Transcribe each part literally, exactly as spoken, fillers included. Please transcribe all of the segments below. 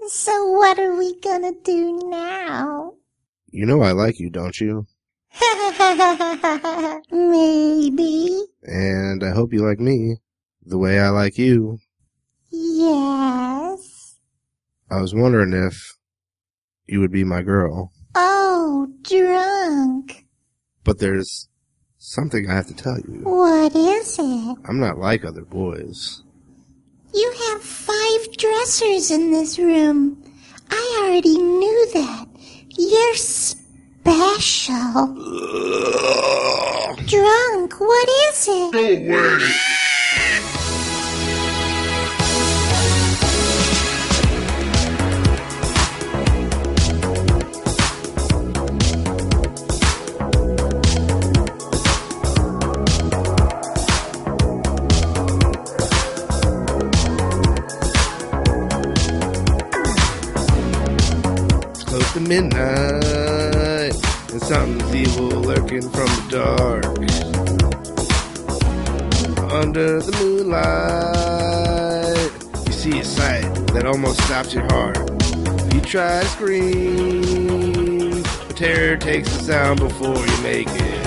So what are we gonna do now? You know I like you, don't you? Maybe. And I hope you like me, the way I like you. Yes. I was wondering if you would be my girl. Oh, drunk. But there's something I have to tell you. What is it? I'm not like other boys. You have five dressers in this room. I already knew that. You're special. Drunk, what is it? Go away. Close to midnight, and something's evil lurking from the dark. Under the moonlight, you see a sight that almost stops your heart. You try to scream, but terror takes the sound before you make it.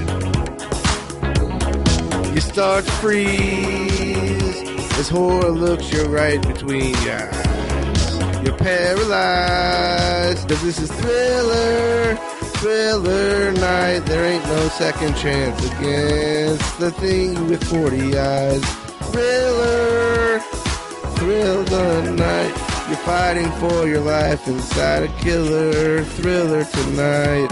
You start to freeze as horror looks you right between your eyes. You're paralyzed, cause this is Thriller, Thriller night. There ain't no second chance against the thing with forty eyes. Thriller, thrill the night. You're fighting for your life inside a killer. Thriller tonight.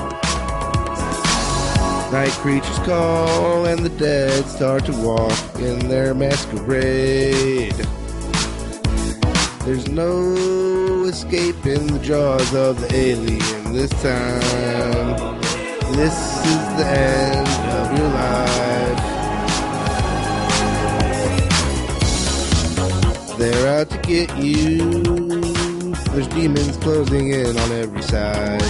Night creatures call and the dead start to walk in their masquerade. There's no escaping the jaws of the alien this time. This is the end of your life. They're out to get you. There's demons closing in on every side.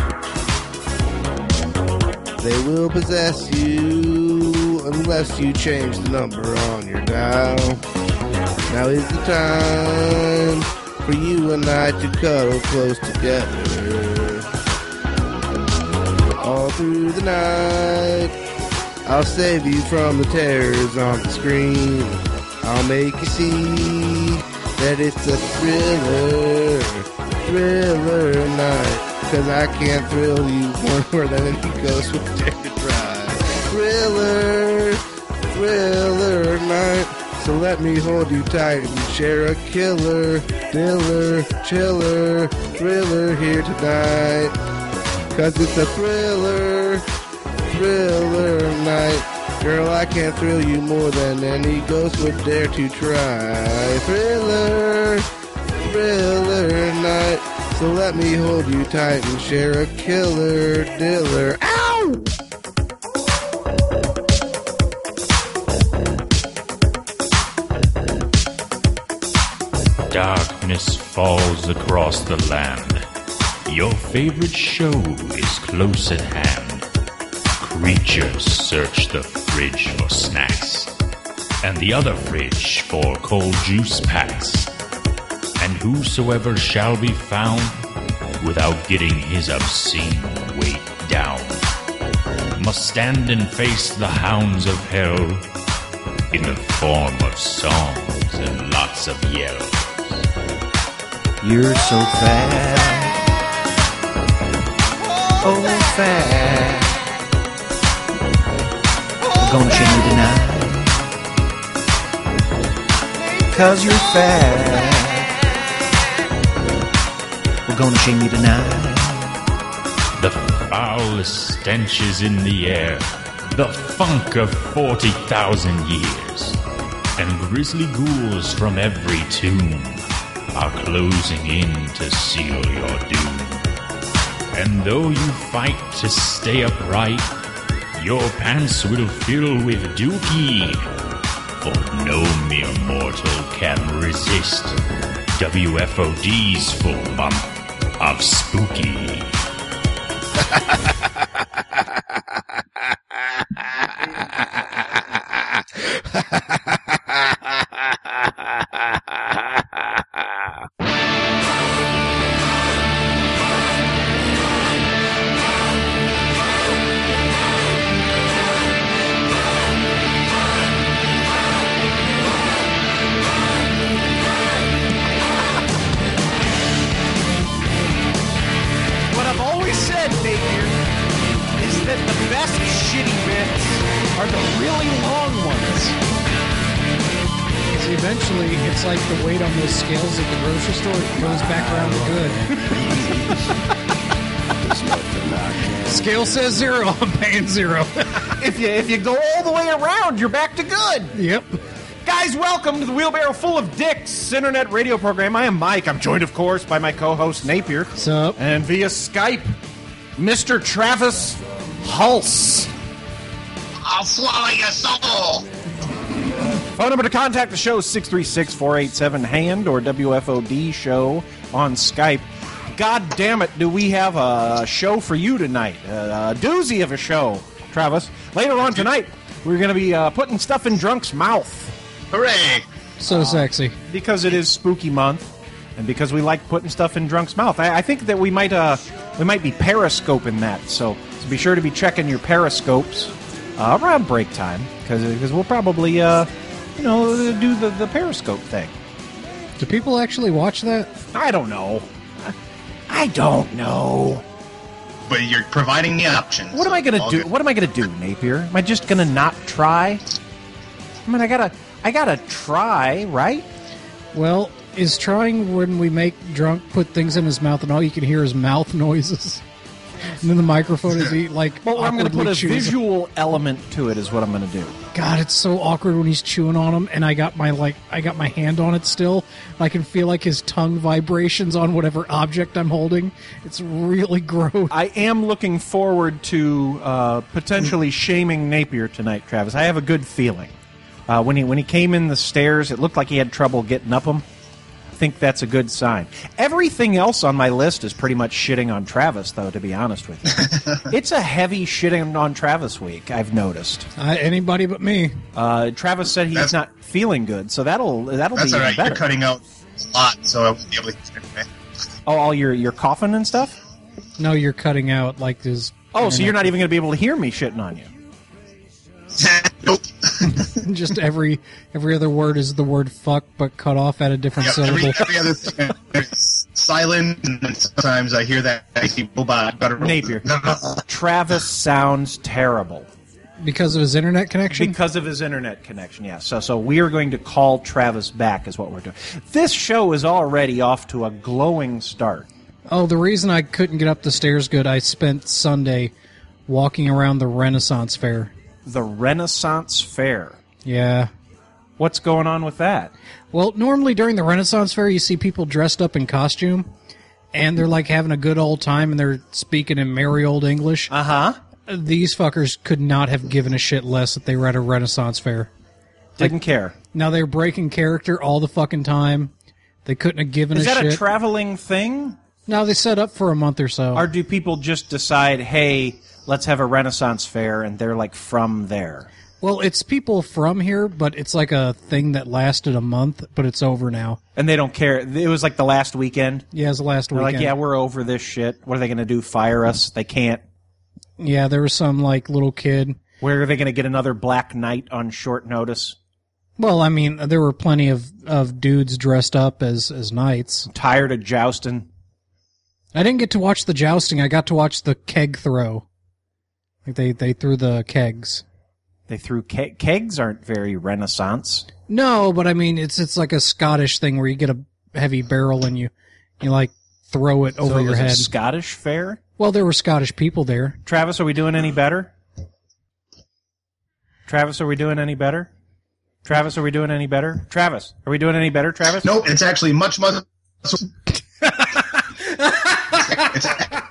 They will possess you unless you change the number on your dial. Now is the time for you and I to cuddle close together. All through the night, I'll save you from the terrors on the screen. I'll make you see that it's a thriller, thriller night. Cause I can't thrill you more than any ghost would dare to try. Thriller, thriller night. So let me hold you tight and share a killer, diller, chiller, thriller here tonight. Cause it's a thriller, thriller night. Girl, I can't thrill you more than any ghost would dare to try. Thriller, thriller night. So let me hold you tight and share a killer, diller. Ow! Darkness falls across the land. Your favorite show is close at hand. Creatures search the fridge for snacks, and the other fridge for cold juice packs. And whosoever shall be found without getting his obscene weight down must stand and face the hounds of hell in the form of songs and lots of yells. You're so fat, oh fat. I'm gonna shame you tonight, cause you're fat. We're gonna shame you tonight. The foulest stench is in the air, the funk of forty thousand years, and grisly ghouls from every tomb are closing in to seal your doom. And though you fight to stay upright, your pants will fill with dookie, for no mere mortal can resist W F O D's full month of spooky. are the really long ones. See, eventually, it's like the weight on those scales at the grocery store. It goes back around to good. Scale says zero. I'm paying zero. If you if you go all the way around, you're back to good. Yep. Guys, welcome to the Wheelbarrow Full of Dicks internet radio program. I am Mike. I'm joined, of course, by my co-host Napier. What's up? And via Skype, Mister Travis Hulse. I'll swallow your soul. Phone number to contact the show is six three six, four eight seven, HAND or W F O D show on Skype. God damn it, do we have a show for you tonight? A doozy of a show, Travis. Later on tonight, we're going to be uh, putting stuff in Drunk's mouth. Hooray! So sexy. Because it is spooky month, and because we like putting stuff in Drunk's mouth. I, I think that we might uh, we might be periscoping that, so, so be sure to be checking your periscopes uh, around break time, because we'll probably, uh, you know, do the, the periscope thing. Do people actually watch that? I don't know. I don't know. But you're providing the options. What am I gonna All do? good. What am I gonna do, Napier? Am I just gonna not try? I mean, I gotta, I gotta try, right? Well, is trying when we make Drunk put things in his mouth and all you can hear is mouth noises? And then the microphone is he, like, Well, I'm gonna put awkwardly a chewing. visual element to it. Is what I'm gonna do. God, it's so awkward when he's chewing on them, and I got my like I got my hand on it still. I can feel like his tongue vibrations on whatever object I'm holding. It's really gross. I am looking forward to uh, potentially shaming Napier tonight, Travis. I have a good feeling. Uh, when he when he came in the stairs, it looked like he had trouble getting up them. I think that's a good sign. Everything else on my list is pretty much shitting on Travis, though, to be honest with you. It's a heavy shitting on Travis week, I've noticed. Uh, anybody but me. Uh, Travis said he's That's- not feeling good, so that'll that'll That's be all even right. better. You're cutting out a lot, so I won't be able to hear it. Oh, all your your coughing and stuff? No, you're cutting out like this. Oh, so you're not even going to be able to hear me shitting on you. Nope. Just every every other word is the word fuck, but cut off at a different Yep, every, syllable. every other thing is silent, and then sometimes I hear that I see robot. Gotta roll. Napier. No, no. Travis sounds terrible. Because of his internet connection? Because of his internet connection, yes. So, so we are going to call Travis back is what we're doing. This show is already off to a glowing start. Oh, the reason I couldn't get up the stairs good, I spent Sunday walking around the Renaissance Fair. The Renaissance Fair. Yeah. What's going on with that? Well, normally during the Renaissance Fair, you see people dressed up in costume, and they're like having a good old time, and they're speaking in merry old English. Uh-huh. These fuckers could not have given a shit less that they were at a Renaissance Fair. Didn't care. Now they're breaking character all the fucking time. They couldn't have given Is a that shit. a traveling thing? No, they set up for a month or so. Or do people just decide, hey, let's have a Renaissance Fair, and they're like from there? Well, it's people from here, but it's like a thing that lasted a month, but it's over now. And they don't care. It was like the last weekend. Yeah, it's the last They're weekend. like, yeah, we're over this shit. What are they going to do, fire us? They can't. Yeah, there was some like little kid. Where are they going to get another Black Knight on short notice? Well, I mean, there were plenty of, of dudes dressed up as, as knights. Tired of jousting? I didn't get to watch the jousting. I got to watch the keg throw. Like they, they threw the kegs. They threw ke- kegs aren't very Renaissance. No, but I mean, it's it's like a Scottish thing where you get a heavy barrel and you, you like throw it over so your it was head. a Scottish fair? Well, there were Scottish people there. Travis, are we doing any better? Travis, are we doing any better? Travis, are we doing any better? Travis, are we doing any better, Travis? Nope, it's actually much, much. it's,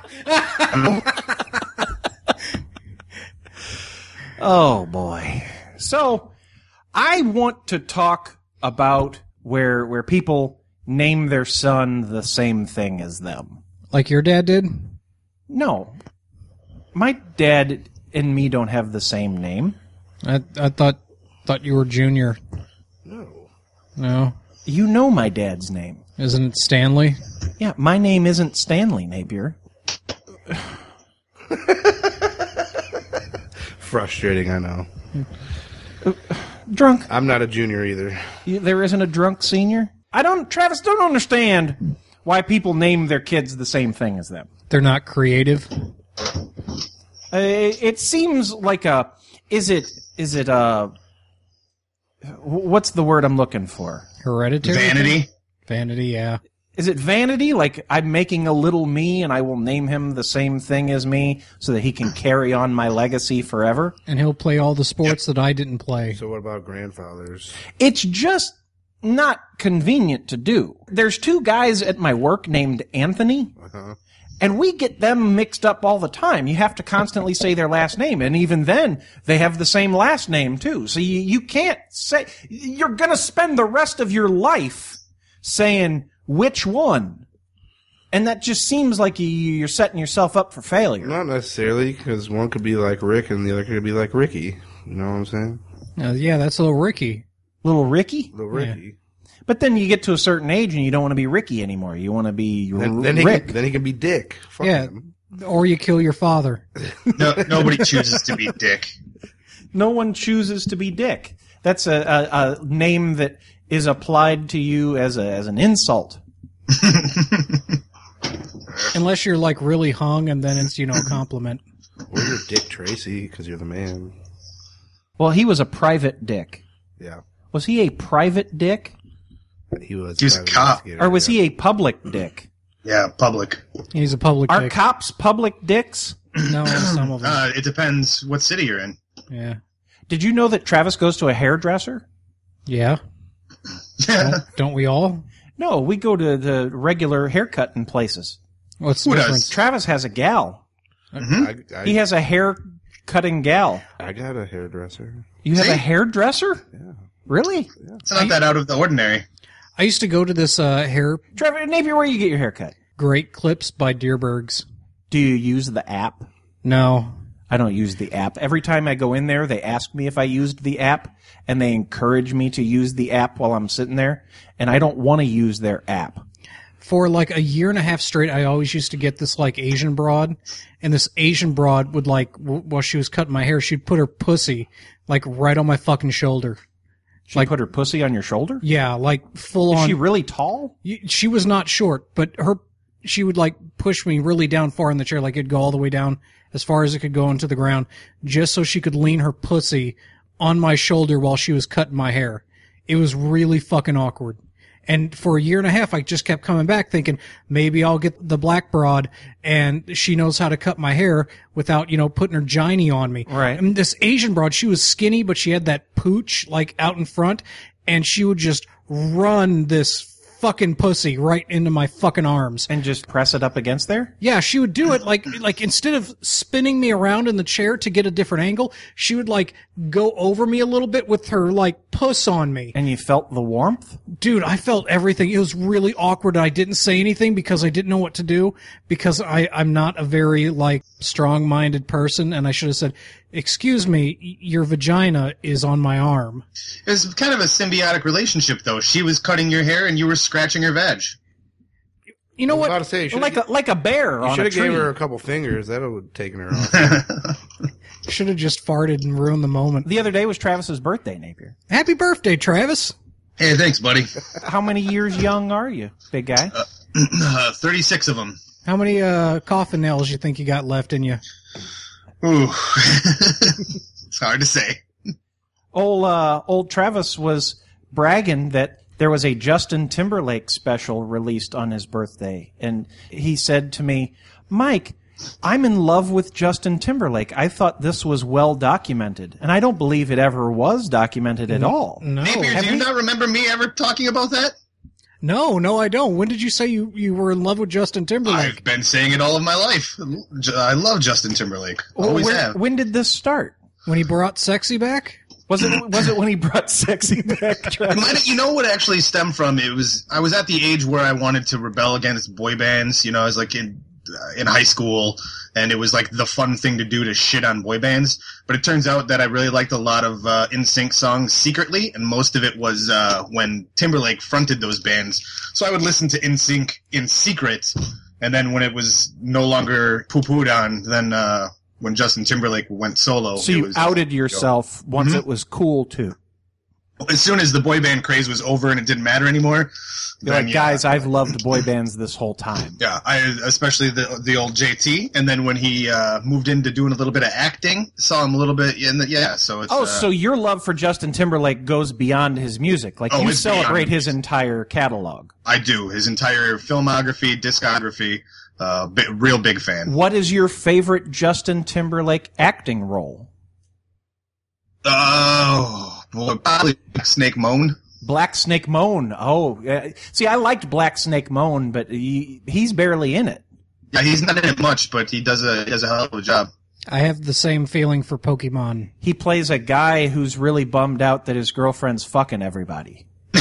Oh, boy. So, I want to talk about where where people name their son the same thing as them. Like your dad did? No. My dad and me don't have the same name. I I thought thought you were Junior. No. No? You know my dad's name. Isn't it Stanley? Yeah, my name isn't Stanley Napier. Frustrating, I know. Drunk. I'm not a junior either. You, there isn't a drunk senior? I don't, Travis, don't understand why people name their kids the same thing as them. They're not creative. Uh, it seems like a, is it is it uh, what's the word I'm looking for? Hereditary? Vanity. Vanity, yeah. Is it vanity? Like I'm making a little me and I will name him the same thing as me so that he can carry on my legacy forever? And he'll play all the sports that I didn't play. So what about grandfathers? It's just not convenient to do. There's two guys at my work named Anthony, Uh-huh. and we get them mixed up all the time. You have to constantly say their last name, and even then, they have the same last name, too. So you, you can't say... You're going to spend the rest of your life saying... Which one? And that just seems like you, you're setting yourself up for failure. Not necessarily, because one could be like Rick and the other could be like Ricky. You know what I'm saying? Uh, yeah, that's little Ricky. Little Ricky? Little Ricky. But then you get to a certain age and you don't want to be Ricky anymore. You want to be R- Then, then, he Rick. can, then he can be Dick. Fuck Yeah. him. Or you kill your father. No, nobody chooses to be Dick. No one chooses to be Dick. That's a, a, a name that is applied to you as a as an insult. Unless you're like really hung and then it's, you know, a compliment. Or you're Dick Tracy, because you're the man. Well, he was a private dick. Yeah. Was he a private dick? He was, He was a private cop. investigator, Or was yeah. he a public dick? Yeah, public. He's a public Are dick. cops public dicks? No, some of them. Uh, it depends what city you're in. Yeah. Did you know that Travis goes to a hairdresser? Yeah. Don't, don't we all? No, we go to the regular haircutting places. What's the Who does? difference? Travis has a gal. I, I, He has a hair cutting gal. I got a hairdresser. You have See? a hairdresser? Yeah. Really? It's not that out of the ordinary. I used to go to this uh, hair Trevor, Napier, where you get your hair cut? Great Clips by Deerbergs. Do you use the app? No. I don't use the app. Every time I go in there, they ask me if I used the app, and they encourage me to use the app while I'm sitting there, and I don't want to use their app. For like a year and a half straight, I always used to get this like Asian broad, and this Asian broad would like, w- while she was cutting my hair, she'd put her pussy like right on my fucking shoulder. She Like- put her pussy on your shoulder? Yeah, like full Is on. she really tall? Y- She was not short, but her, she would like push me really down far in the chair, like it'd go all the way down as far as it could go into the ground, just so she could lean her pussy on my shoulder while she was cutting my hair. It was really fucking awkward. And for a year and a half, I just kept coming back thinking, maybe I'll get the black broad and she knows how to cut my hair without, you know, putting her giny on me. Right. And this Asian broad, she was skinny, but she had that pooch like out in front, and she would just run this fucking pussy right into my fucking arms. And just press it up against there? Yeah, she would do it like like instead of spinning me around in the chair to get a different angle, she would like go over me a little bit with her like puss on me. And you felt the warmth? Dude, I felt everything. It was really awkward. I didn't say anything because I didn't know what to do, because I I'm not a very like strong-minded person, and I should have said, "Excuse me, y- your vagina is on my arm." It was kind of a symbiotic relationship, though. She was cutting your hair and you were scratching her veg. You know I was what? about to say, you should Like have a like a bear on a should have tree. gave her a couple fingers. That would have taken her off. Should have just farted and ruined the moment. The other day was Travis's birthday, Napier. Happy birthday, Travis. Hey, thanks, buddy. How many years young are you, big guy? Uh, thirty-six of them. How many uh, coffin nails you think you got left in you? Ooh. It's hard to say. Old uh, old Travis was bragging that there was a Justin Timberlake special released on his birthday, and he said to me, "Mike, I'm in love with Justin Timberlake. I thought this was well documented, and I don't believe it ever was documented at all." No. Napier, have do you we- not remember me ever talking about that? No, no, I don't. When did you say you, you were in love with Justin Timberlake? I've been saying it all of my life. I love Justin Timberlake. Always Where- have. When did this start? When he brought Sexy back? Was it was it when he brought Sexy back, It Travis? might, you know what actually stemmed from? It was I was at the age where I wanted to rebel against boy bands. You know, I was like in uh, in high school, and it was like the fun thing to do to shit on boy bands. But it turns out that I really liked a lot of uh, N Sync songs secretly, and most of it was uh, when Timberlake fronted those bands. So I would listen to N Sync in secret, and then when it was no longer poo-pooed on, then uh, when Justin Timberlake went solo, So it you was, outed yourself once Mhm. it was cool too. as soon as the boy band craze was over and it didn't matter anymore, You're then, like, yeah, guys, I've loved boy bands this whole time. Yeah, I especially the the old J T, and then when he uh, moved into doing a little bit of acting, saw him a little bit in the yeah. So it's Oh, uh, so your love for Justin Timberlake goes beyond his music. Like, Oh, you it's celebrate beyond his music. entire catalog. I do his entire filmography, discography. Uh, bi- real big fan. What is your favorite Justin Timberlake acting role? Oh, boy, probably Snake Moan. Black Snake Moan. Oh, uh, see, I liked Black Snake Moan, but he, he's barely in it. Yeah, he's not in it much, but he does a he does a hell of a job. I have the same feeling for Pokemon. He plays a guy who's really bummed out that his girlfriend's fucking everybody.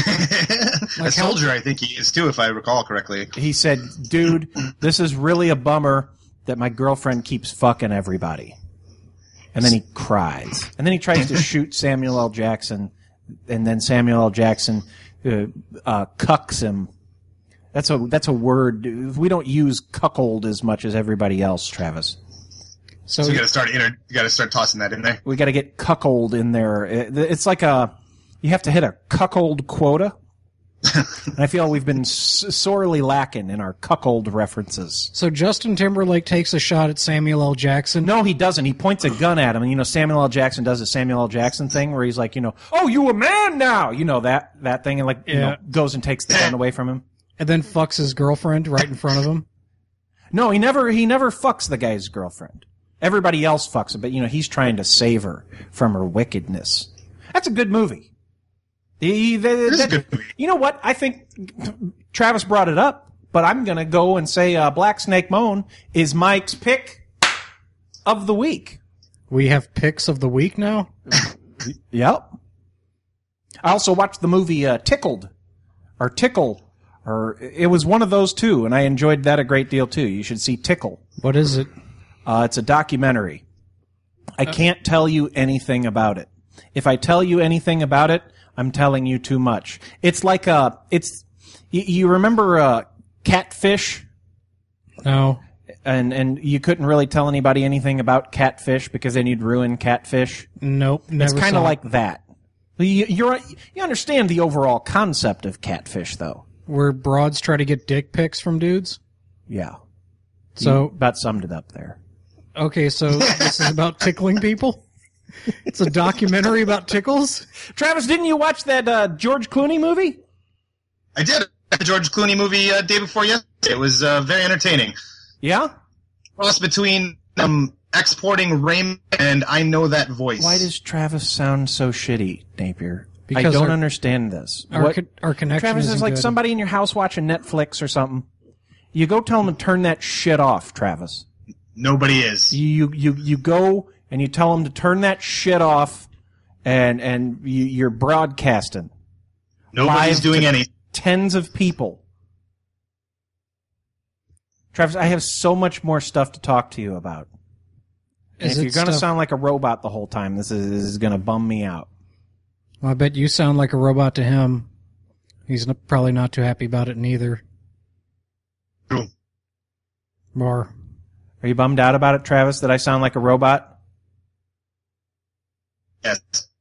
A soldier, I think he is too, if I recall correctly. He said, dude, this is really a bummer that my girlfriend keeps fucking everybody. And then he cries. And then he tries to shoot Samuel L. Jackson, and then Samuel L. Jackson uh, uh, cucks him. That's a that's a word. We don't use cuckold as much as everybody else, Travis. So, So you got to start inter- you got to start tossing that in there. We got to get cuckold in there. It- It's like a you have to hit a cuckold quota. And I feel we've been s- sorely lacking in our cuckold references. so Justin Timberlake takes a shot at Samuel L. Jackson. No, he doesn't. He points a gun at him. And, you know, Samuel L. Jackson does a Samuel L. Jackson thing where he's like, you know, oh, you a man now. You know, that that thing. And, like, you Yeah. know, goes and takes the gun away from him. And then fucks his girlfriend right in front of him. No, he never he never fucks the guy's girlfriend. Everybody else fucks her, but, you know, he's trying to save her from her wickedness. That's a good movie. He- they- is a that- good movie. You know what? I think Travis brought it up, but I'm going to go and say uh, Black Snake Moan is Mike's pick of the week. We have picks of the week now. Yep. I also watched the movie uh, Tickled, or Tickle, or it was one of those two, and I enjoyed that a great deal too. You should see Tickle. What is it? Uh, it's a documentary. I can't tell you anything about it. If I tell you anything about it, I'm telling you too much. It's like a, it's, you, you remember uh, Catfish? No. And and you couldn't really tell anybody anything about Catfish because then you'd ruin Catfish. Nope. Never It's kind saw of it. like that. You, you're, you understand the overall concept of Catfish, though. where broads try to get dick pics from dudes. Yeah. So You about summed it up there. okay, so this is about tickling people. It's a documentary about tickles. Travis, didn't you watch that uh, George Clooney movie? I did a George Clooney movie uh, day before yesterday. It was uh, very entertaining. Yeah? Cross between um, exporting Raymond and I Know That Voice. Why does Travis sound so shitty, Napier? I Because don't our- understand this. Our, What- co- our connection Travis isn't is like good. somebody in your house watching Netflix or something. You go tell them to turn that shit off, Travis. Nobody is. You you you go and you tell them to turn that shit off, and and you, you're broadcasting Nobody's live doing to anything. tens of people. Travis, I have so much more stuff to talk to you about. And Is if it you're going to stuff- sound like a robot the whole time, this is, this is going to bum me out. Well, I bet you sound like a robot to him. He's n- probably not too happy about it neither. True. Or Are you bummed out about it, Travis, that I sound like a robot? Yes.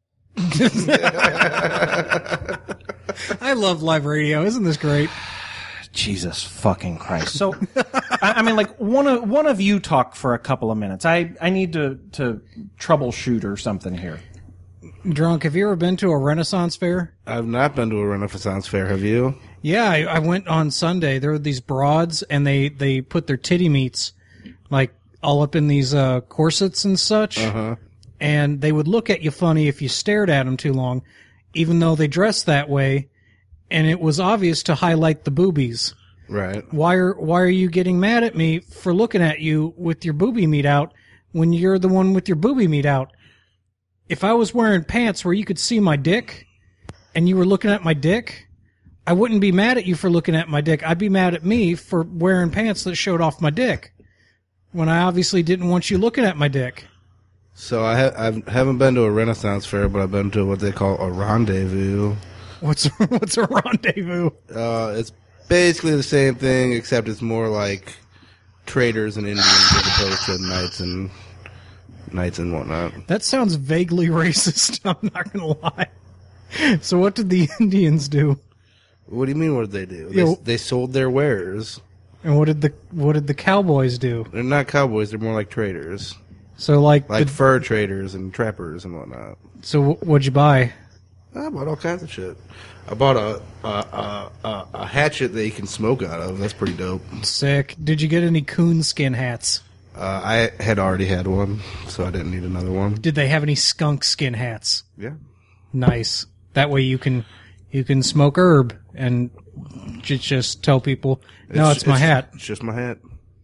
I love live radio. Isn't this great? Jesus fucking Christ. So, I, I mean, like, one of, one of you talk for a couple of minutes. I, I need to, to troubleshoot or something here. Drunk, have you ever been to a Renaissance fair? I've not been to a Renaissance fair. Have you? Yeah, I, I went on Sunday. There were these broads, and they, they put their titty meats, like, all up in these uh, corsets and such. Uh-huh. And they would look at you funny if you stared at them too long, even though they dressed that way. And it was obvious to highlight the boobies. Right. Why are why are you getting mad at me for looking at you with your boobie meat out when you're the one with your boobie meat out? If I was wearing pants where you could see my dick and you were looking at my dick, I wouldn't be mad at you for looking at my dick. I'd be mad at me for wearing pants that showed off my dick when I obviously didn't want you looking at my dick. So I, ha- I haven't been to a Renaissance fair, but I've been to what they call a rendezvous. What's what's a rendezvous? Uh, it's basically the same thing, except it's more like traders and Indians as opposed to knights and knights and whatnot. That sounds vaguely racist. I'm not gonna lie. So what did the Indians do? What do you mean? What did they do? Yeah, They, well- they sold their wares. And what did the what did the cowboys do? They're not cowboys. They're more like traders, So like, like the, fur traders and trappers and whatnot. so wh- what'd you buy? I bought all kinds of shit. I bought a a, a, a a hatchet that you can smoke out of. That's pretty dope. Sick. Did you get any coonskin hats? Uh, I had already had one, so I didn't need another one. Did they have any skunk skin hats? Yeah. Nice. That way you can you can smoke herb and j- just tell people, no, it's, my hat. It's just my hat.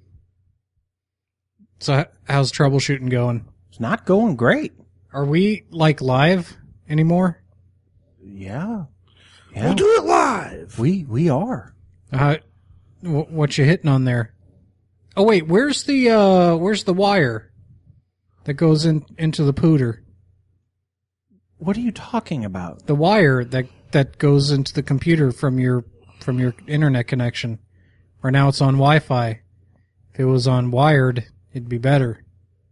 So h- how's troubleshooting going? It's not going great. Are we like live anymore? Yeah. Yeah. We'll do it live. We we are. Uh, wh- what you hitting on there? Oh wait, where's the uh, where's the wire that goes in into the pooter? What are you talking about? The wire that that goes into the computer from your from your internet connection. Right now it's on Wi-Fi. If it was on wired, it'd be better.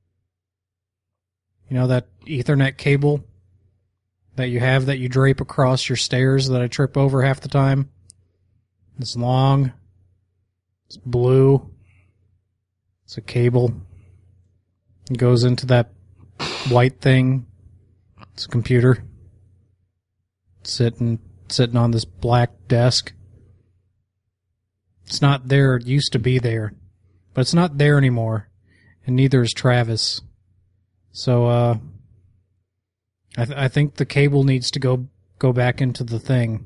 You know that Ethernet cable that you have that you drape across your stairs that I trip over half the time? It's long. It's blue. It's a cable. It goes into that white thing. It's a computer. Sitting sitting on this black desk. It's not there. It used to be there. But it's not there anymore. And neither is Travis. So, uh... I, th- I think the cable needs to go go back into the thing.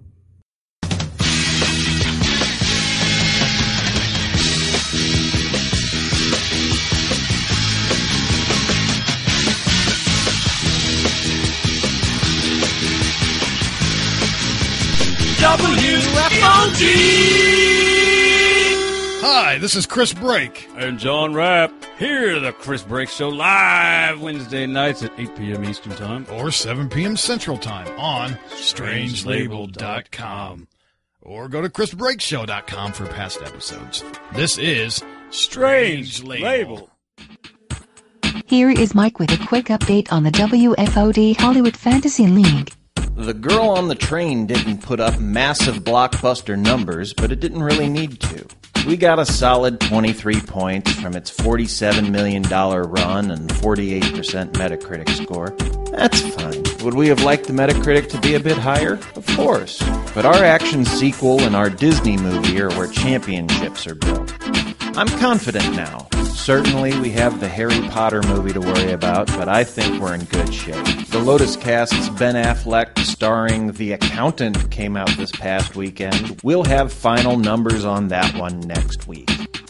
W F O D! Hi, this is Chris Brake. And John Rapp. Here, the Chris Brake Show, live Wednesday nights at eight p.m. Eastern Time. Or seven p.m. Central Time on strange label dot com. Or go to chris brake show dot com for past episodes. This is Strange Label. Here is Mike with a quick update on the W F O D Hollywood Fantasy League. The Girl on the Train didn't put up massive blockbuster numbers, but it didn't really need to. We got a solid twenty-three points from its forty-seven million dollars run and forty-eight percent Metacritic score. That's fine. Would we have liked the Metacritic to be a bit higher? Of course. But our action sequel and our Disney movie are where championships are built. I'm confident now. Certainly we have the Harry Potter movie to worry about, but I think we're in good shape. The Lotus Cast's Ben Affleck starring The Accountant came out this past weekend. We'll have final numbers on that one next week.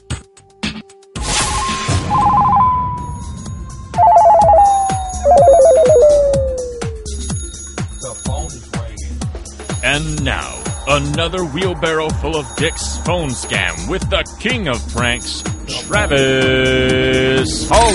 And now, another wheelbarrow full of Dick's phone scam with the king of pranks, Travis Holt.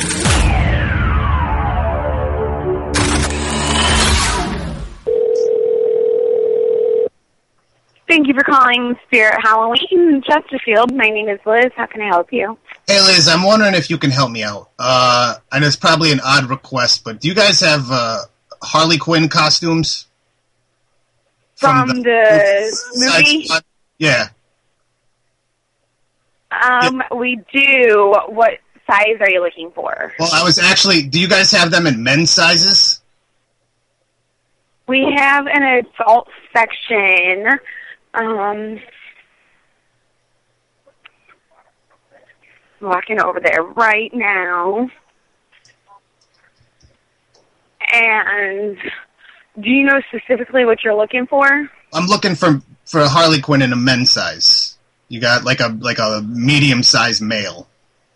Thank you for calling Spirit Halloween in Chesterfield. My name is Liz. How can I help you? Hey, Liz, I'm wondering if you can help me out. Uh, and it's probably an odd request, but do you guys have uh, Harley Quinn costumes? From, From the, the movie? Yeah. Um, yeah. We do. What size are you looking for? Well, I was actually... Do you guys have them in men's sizes? We have an adult section. Um, walking over there right now. And do you know specifically what you're looking for? I'm looking for for a Harley Quinn in a men's size. You got like a like a medium sized male.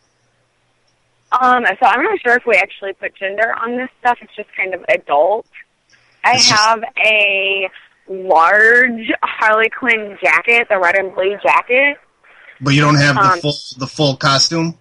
Um, so I'm not sure if we actually put gender on this stuff. It's just kind of adult. I It's have a large Harley Quinn jacket, the red and blue jacket. But you don't have the Um, full the full costume?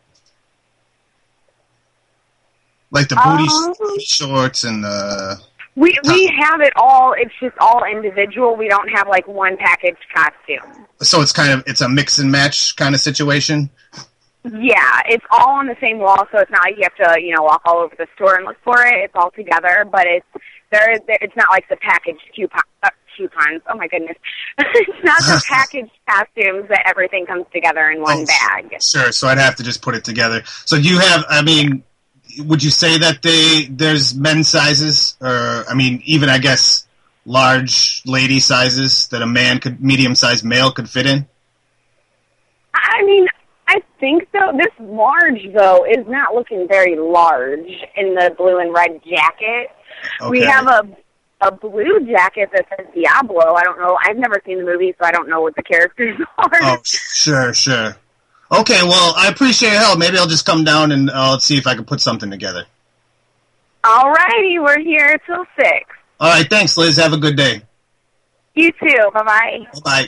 Like the booty, Um, booty shorts and the... We we have it all. It's just all individual. We don't have like one packaged costume. So it's kind of, it's a mix and match kind of situation? Yeah, it's all on the same wall, so it's not like you have to, you know, walk all over the store and look for it. It's all together, but it's there. there it's not like the packaged two coupons. Oh my goodness. It's not the packaged costumes that everything comes together in one Oh, bag. Sure, so I'd have to just put it together. So do you have, I mean, would you say that they there's men's sizes? Or, I mean, even, I guess, large lady sizes that a man could, medium-sized male could fit in? I mean, I think so. This large, though, is not looking very large in the blue and red jacket. We Okay. have a a blue jacket that says Diablo. I don't know. I've never seen the movie, so I don't know what the characters are. Oh, sure, sure. Okay, well, I appreciate your help. Maybe I'll just come down and I'll see if I can put something together. All righty, we're here till six. All right, thanks, Liz. Have a good day. You too. Bye-bye. Bye.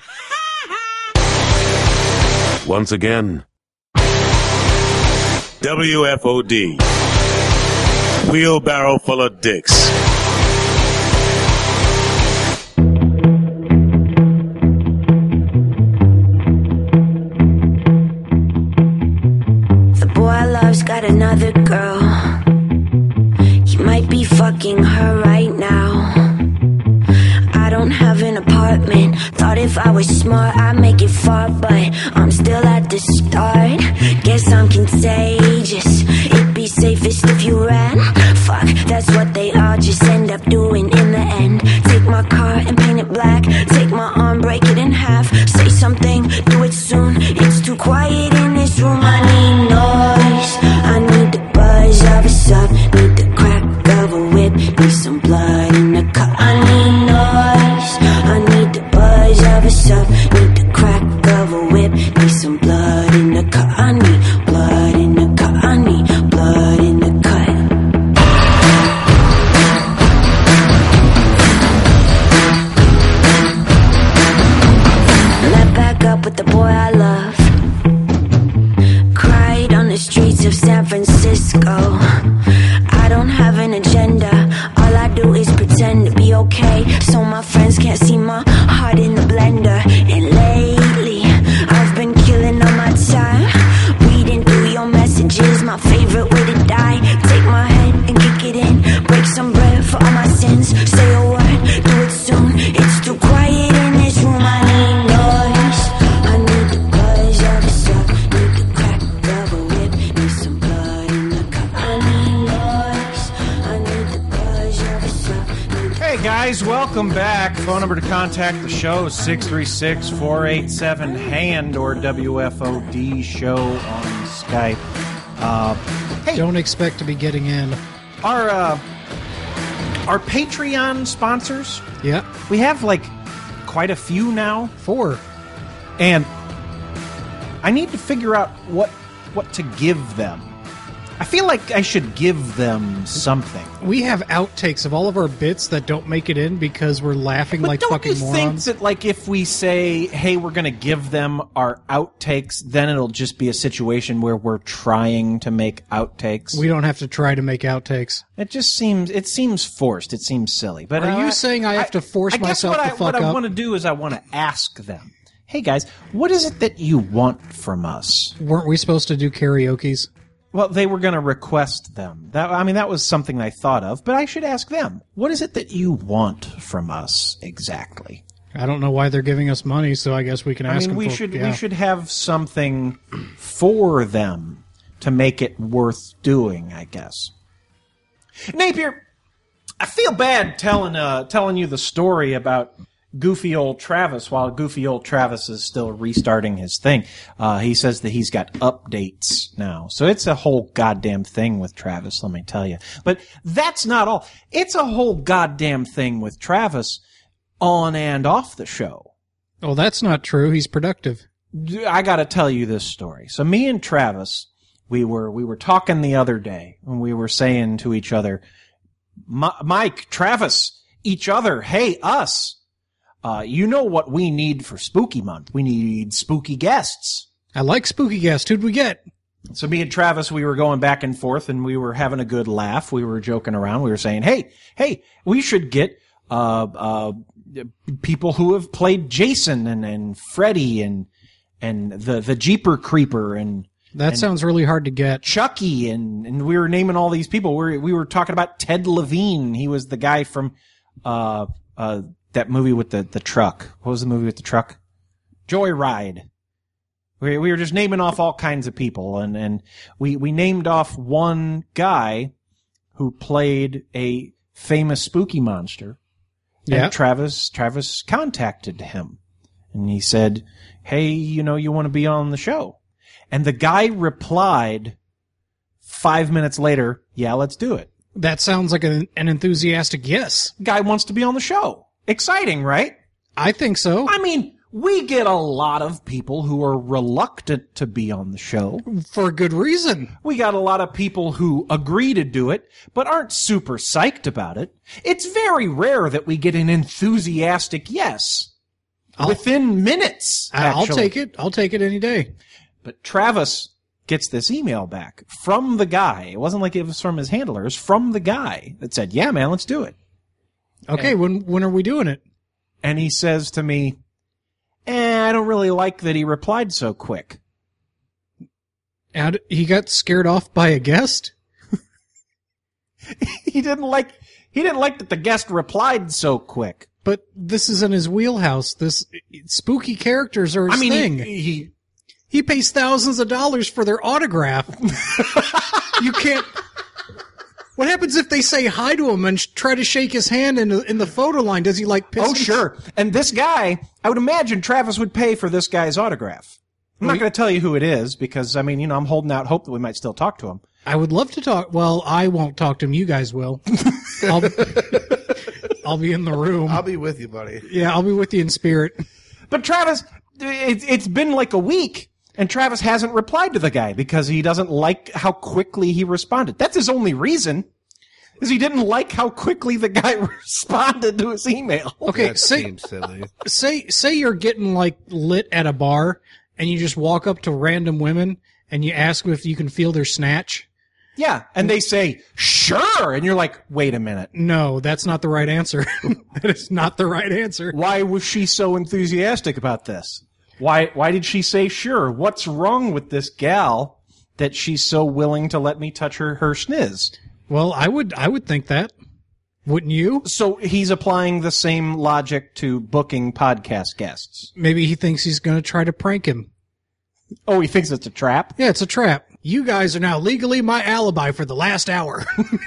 Once again, W F O D, wheelbarrow full of dicks. The boy I love's got another girl. He might be fucking her right now. I don't have an apartment. Thought if I was smart I'd make it far, but I'm still at the start. Guess I'm contagious. It'd be safest if you ran. Fuck, that's what they all just end up doing in the end. Take my car and paint it black. Take my arm, break it in half. Say something, do it soon. It's too quiet in this room. I need noise. I need the buzz of a sub. Need the crack of a whip. Need some blood in the cup. I need noise. I need the buzz of a sub. Need the crack of a whip. Need some blood in the cup. I need blood in the cup. I need blood in the cut. Let back up with the boy I love. Cried on the streets of San Francisco. I don't have an agenda. All I do is pretend to be okay, so my friends can't see my heart in the blender. And lately, I've been killing all my time, reading through your messages. My favorite way to die. Take my head and kick it in. Break some bread for all my sins. Say a word, do it soon. It's too quiet in this room. I need noise. I need the buzz of a suck. Need the crack of a whip. Need some blood in the cup. I need noise. I need the buzz of a suck. Hey guys, welcome back. Phone number to contact the show is six three six, four eight seven, HAND or W F O D show on Skype. Uh, hey, Don't expect to be getting in. our uh, our Patreon sponsors, Yeah, we have like quite a few now, four. and I need to figure out what what to give them. I feel like I should give them something. We have outtakes of all of our bits that don't make it in because we're laughing But like don't fucking you think morons. that, like, if we say, hey, we're going to give them our outtakes, then it'll just be a situation where we're trying to make outtakes? We don't have to try to make outtakes. It just seems, it seems forced. It seems silly. But Are uh, you saying I have to force I guess myself what to I, fuck what up? I want to do is I want to ask them, hey, guys, what is it that you want from us? Weren't we supposed to do karaoke's? Well, they were going to request them. That I mean, that was something I thought of, but I should ask them. What is it that you want from us exactly? I don't know why they're giving us money, so I guess we can I ask mean, them. we for, should yeah. we should have something for them to make it worth doing, I guess. Napier, I feel bad telling uh, telling you the story about goofy old Travis while goofy old Travis is still restarting his thing. Uh, he says that he's got updates now. So it's a whole goddamn thing with Travis, let me tell you. But that's not all. It's a whole goddamn thing with Travis on and off the show. Oh, that's not true. He's productive. I got to tell you this story. So me and Travis, we were we were talking the other day, and we were saying to each other, Mike, Travis, each other, hey, us. Uh, you know what we need for Spooky Month? We need spooky guests. I like spooky guests. Who'd we get? So me and Travis, we were going back and forth, and we were having a good laugh. We were joking around. We were saying, hey, hey, we should get uh, uh, people who have played Jason and, and Freddy and and the the Jeeper Creeper and That and sounds really hard to get. Chucky and and we were naming all these people. We were, we were talking about Ted Levine. He was the guy from uh uh that movie with the, the truck. What was the movie with the truck? Joyride. We, we were just naming off all kinds of people, and, and we, we named off one guy who played a famous spooky monster. Yeah. And Travis, Travis contacted him, and he said, hey, you know, you want to be on the show? And the guy replied five minutes later, yeah, let's do it. That sounds like an, an enthusiastic yes. Guy wants to be on the show. Exciting, right? I think so. I mean, we get a lot of people who are reluctant to be on the show. For a good reason. We got a lot of people who agree to do it, but aren't super psyched about it. It's very rare that we get an enthusiastic yes. I'll, within minutes, I'll actually. take it. I'll take it any day. But Travis gets this email back from the guy. It wasn't like it was from his handlers, from the guy that said, yeah, man, let's do it. Okay, and, when when are we doing it? And he says to me, eh, I don't really like that he replied so quick. And he got scared off by a guest? he didn't like he didn't like that the guest replied so quick. But this is in his wheelhouse. This spooky characters are his I mean, thing. He, he he pays thousands of dollars for their autograph. You can't. What happens if they say hi to him and sh- try to shake his hand in the, in the photo line? Does he like piss? Oh, him? sure. And this guy, I would imagine Travis would pay for this guy's autograph. I'm not going to tell you who it is because, I mean, you know, I'm holding out hope that we might still talk to him. I would love to talk. Well, I won't talk to him. You guys will. I'll, I'll be in the room. I'll be with you, buddy. Yeah, I'll be with you in spirit. But Travis, it, it's been like a week, and Travis hasn't replied to the guy because he doesn't like how quickly he responded. That's his only reason, is he didn't like how quickly the guy responded to his email. Okay, That say, seems silly. say say you're getting like lit at a bar, and you just walk up to random women and you ask them if you can feel their snatch. Yeah, and they say, sure, and you're like, wait a minute. No, that's not the right answer. That is not the right answer. Why was she so enthusiastic about this? Why why did she say sure? What's wrong with this gal that she's so willing to let me touch her, her schniz? Well, I would I would think that. Wouldn't you? So he's applying the same logic to booking podcast guests. Maybe he thinks he's going to try to prank him. Oh, he thinks it's a trap? Yeah, it's a trap. You guys are now legally my alibi for the last hour.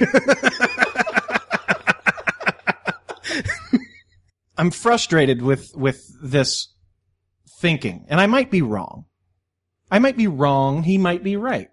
I'm frustrated with, with this thinking, and I might be wrong. I might be wrong. He might be right.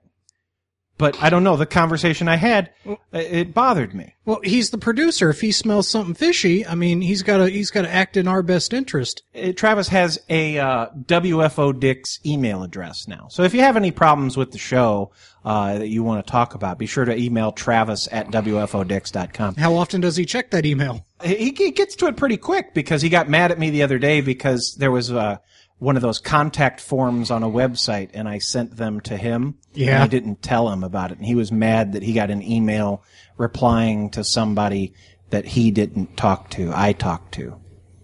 But I don't know. The conversation I had, it bothered me. Well, he's the producer. If he smells something fishy, I mean, he's got to he's got to act in our best interest. Uh, Travis has a uh, W F O Dix email address now. So if you have any problems with the show uh, that you want to talk about, be sure to email Travis at W F O Dix dot com. How often does he check that email? He, he gets to it pretty quick because he got mad at me the other day because there was uh, one of those contact forms on a website, and I sent them to him. Yeah. And I didn't tell him about it, and he was mad that he got an email replying to somebody that he didn't talk to, I talked to.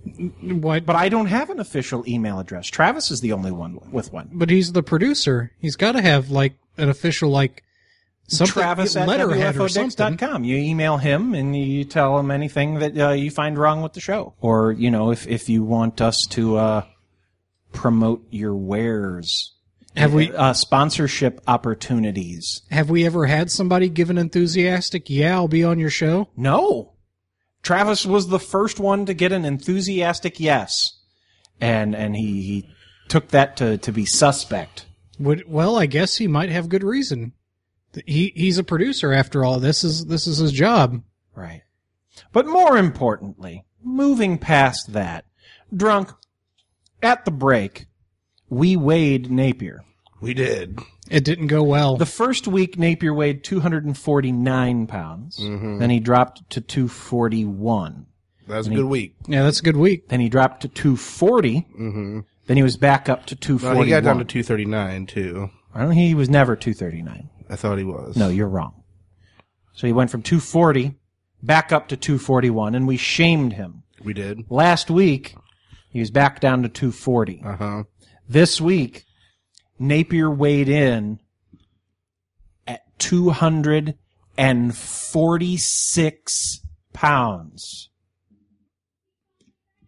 What? But I don't have an official email address. Travis is the only one with one. But he's the producer. He's got to have like an official like something, Travis at letterhead W F O or Dix dot com. something. You email him and you tell him anything that uh, you find wrong with the show, or you know, if if you want us to uh, promote your wares. Have we uh, sponsorship opportunities? Have we ever had somebody give an enthusiastic, yeah, I'll be on your show? No. Travis was the first one to get an enthusiastic yes. And and he, he took that to, to be suspect. Would well, I guess he might have good reason. He he's a producer after all. This is this is his job. Right. But more importantly, moving past that, Drunk, at the break, we weighed Napier. We did. It didn't go well. The first week, Napier weighed two hundred forty-nine pounds. Mm-hmm. Then he dropped to two forty-one. That's a Then good he, week. Yeah, that's a good week. Then he dropped to two forty. Mm-hmm. Then he was back up to two forty-one. No, he got down to two thirty-nine, too. I don't, he was never two thirty-nine. I thought he was. No, you're wrong. So he went from two forty back up to two forty-one, and we shamed him. We did. Last week, he was back down to two forty. Uh-huh. This week, Napier weighed in at two hundred forty-six pounds.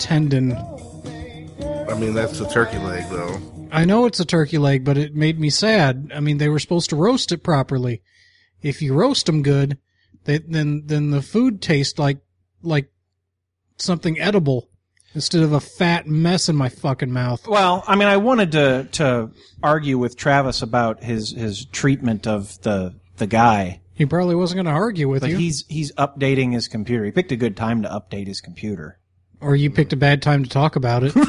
tendon. I mean, that's a turkey leg, though. I know it's a turkey leg, but it made me sad. I mean, they were supposed to roast it properly. If you roast them good, they, then then the food tastes like like something edible instead of a fat mess in my fucking mouth. Well, I mean, I wanted to to argue with Travis about his his treatment of the the guy. He probably wasn't going to argue with But you. he's he's updating his computer. He picked a good time to update his computer. Or you picked a bad time to talk about it.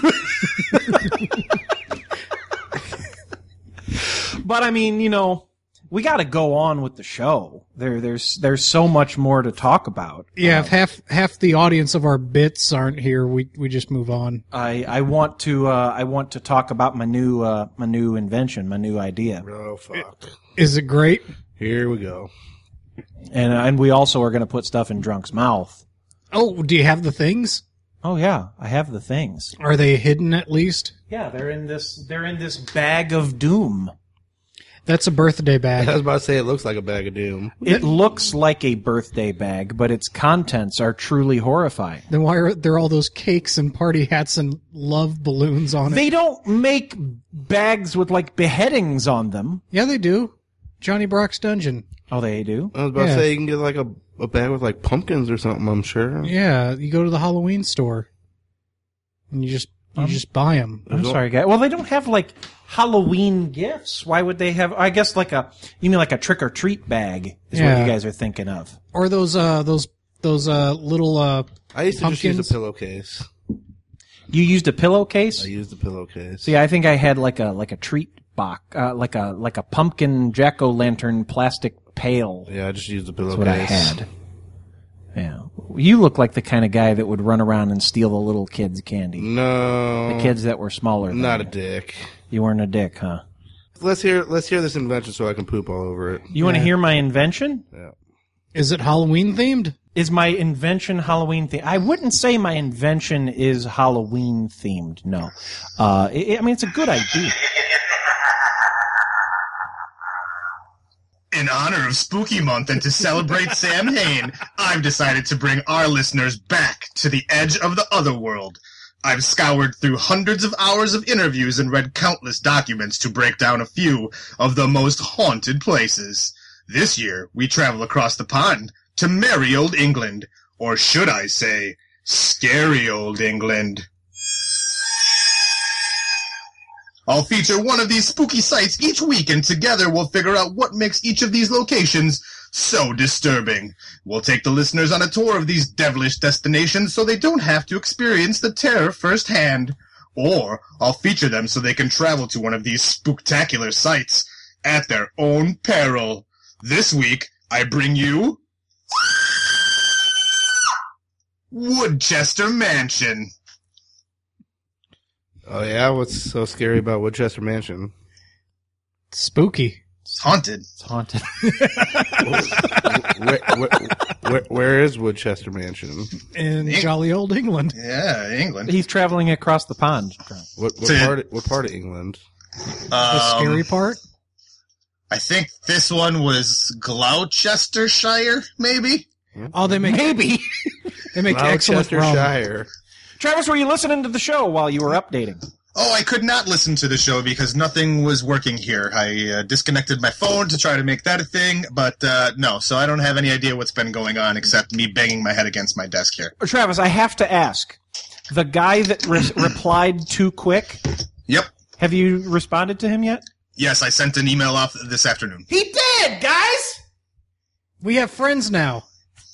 But I mean, you know, we got to go on with the show. There, there's, there's so much more to talk about. Yeah, if half half the audience of our bits aren't here, we we just move on. I, I want to, uh, I want to talk about my new, uh, my new invention, my new idea. Oh fuck! Is it great? Here we go. And and we also are going to put stuff in Drunk's mouth. Oh, do you have the things? Oh yeah, I have the things. Are they hidden at least? Yeah, they're in this. They're in this bag of doom. That's a birthday bag. I was about to say it looks like a bag of doom. It looks like a birthday bag, but its contents are truly horrifying. Then why are there all those cakes and party hats and love balloons on it? They don't make bags with like beheadings on them. Yeah, they do. Johnny Brock's Dungeon. Oh, they do? I was about Yeah. to say you can get like a, a bag with like pumpkins or something, I'm sure. Yeah, you go to the Halloween store and you just you Um, just buy them. I'm sorry, guys. Well, they don't have like Halloween gifts. Why would they have? I guess like a you mean like a trick or treat bag is what Yeah. you guys are thinking of. Or those uh those those uh little uh I used to pumpkins. just use a pillowcase. You used a pillowcase? I used a pillowcase. See, I think I had like a like a treat box, uh, like a like a pumpkin jack o' lantern plastic pail. Yeah, I just used a That's pillowcase. what I had. Yeah, you look like the kind of guy that would run around and steal the little kids' candy. No, The kids that were smaller. Than not a you. dick. You weren't a dick, huh? Let's hear let's hear this invention so I can poop all over it. You want to Yeah. hear my invention? Yeah. Is it Halloween themed? Is my invention Halloween themed? I wouldn't say my invention is Halloween themed. No, uh, I I mean it's a good idea. In honor of Spooky Month and to celebrate Sam Hain, I've decided to bring our listeners back to the edge of the other world. I've scoured through hundreds of hours of interviews and read countless documents to break down a few of the most haunted places. This year, we travel across the pond to merry old England, or should I say, scary old England. I'll feature one of these spooky sites each week, and together we'll figure out what makes each of these locations so disturbing. We'll take the listeners on a tour of these devilish destinations so they don't have to experience the terror firsthand. Or I'll feature them so they can travel to one of these spooktacular sites at their own peril. This week, I bring you Woodchester Mansion. Oh yeah, what's so scary about Woodchester Mansion? Spooky. It's haunted. It's haunted. where, where, where, where is Woodchester Mansion? In jolly old England. Yeah, England. He's traveling across the pond. What, what To- part? Of, what part of England? The Um, scary part? I think this one was Gloucestershire, maybe? Oh, they make Maybe. they make excellent rum. Gloucestershire. Travis, were you listening to the show while you were updating? Oh, I could not listen to the show because nothing was working here. I uh, disconnected my phone to try to make that a thing, but uh, no, so I don't have any idea what's been going on except me banging my head against my desk here. Travis, I have to ask. The guy that re- replied too quick, Yep. have you responded to him yet? Yes, I sent an email off this afternoon. He did, guys! We have friends now.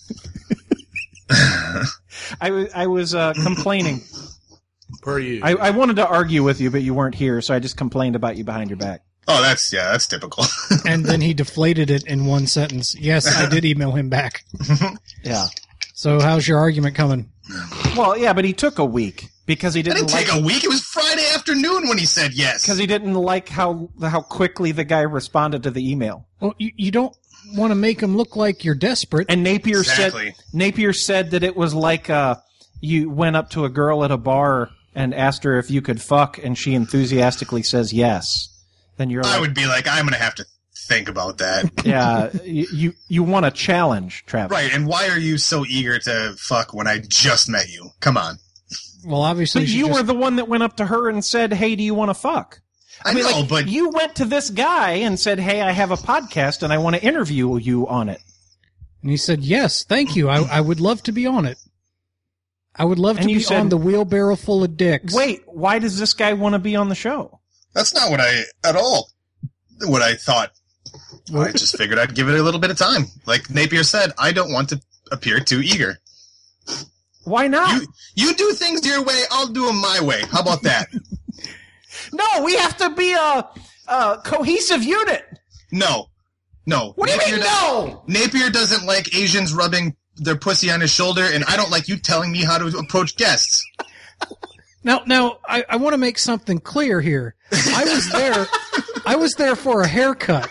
I was, I was uh, complaining. Per you. I, I wanted to argue with you, but you weren't here, so I just complained about you behind your back. Oh, that's, yeah, that's typical. And then he deflated it in one sentence. Yes, I did email him back. Yeah. So how's your argument coming? Well, yeah, but he took a week because he I didn't, didn't like take a week. It was Friday afternoon when he said yes. because he didn't like how how quickly the guy responded to the email. Well, you, you don't want to make him look like you're desperate. And Napier Exactly. said Napier said that it was like uh, you went up to a girl at a bar and asked her if you could fuck, and she enthusiastically says yes. Then you're I like, would be like, I'm going to have to think about that. yeah, you you, you want a challenge, Travis. Right, and why are you so eager to fuck when I just met you? Come on. Well, obviously, But she you just- were the one that went up to her and said, "Hey, do you want to fuck?" I mean, know, like, but you went to this guy and said, "Hey, I have a podcast and I want to interview you on it." And he said, "Yes, thank you. I, I would love to be on it. I would love to And you be said- on the wheelbarrow full of dicks." Wait, why does this guy want to be on the show? that's not what I at all. What I thought. I just figured I'd give it a little bit of time. Like Napier said, I don't want to appear too eager. Why not? You, you do things your way, I'll do them my way. How about that? No, we have to be a, a cohesive unit. No. No. What do you mean, does- no? Napier doesn't like Asians rubbing their pussy on his shoulder, and I don't like you telling me how to approach guests. Now, now, I, I want to make something clear here. I was there. I was there for a haircut.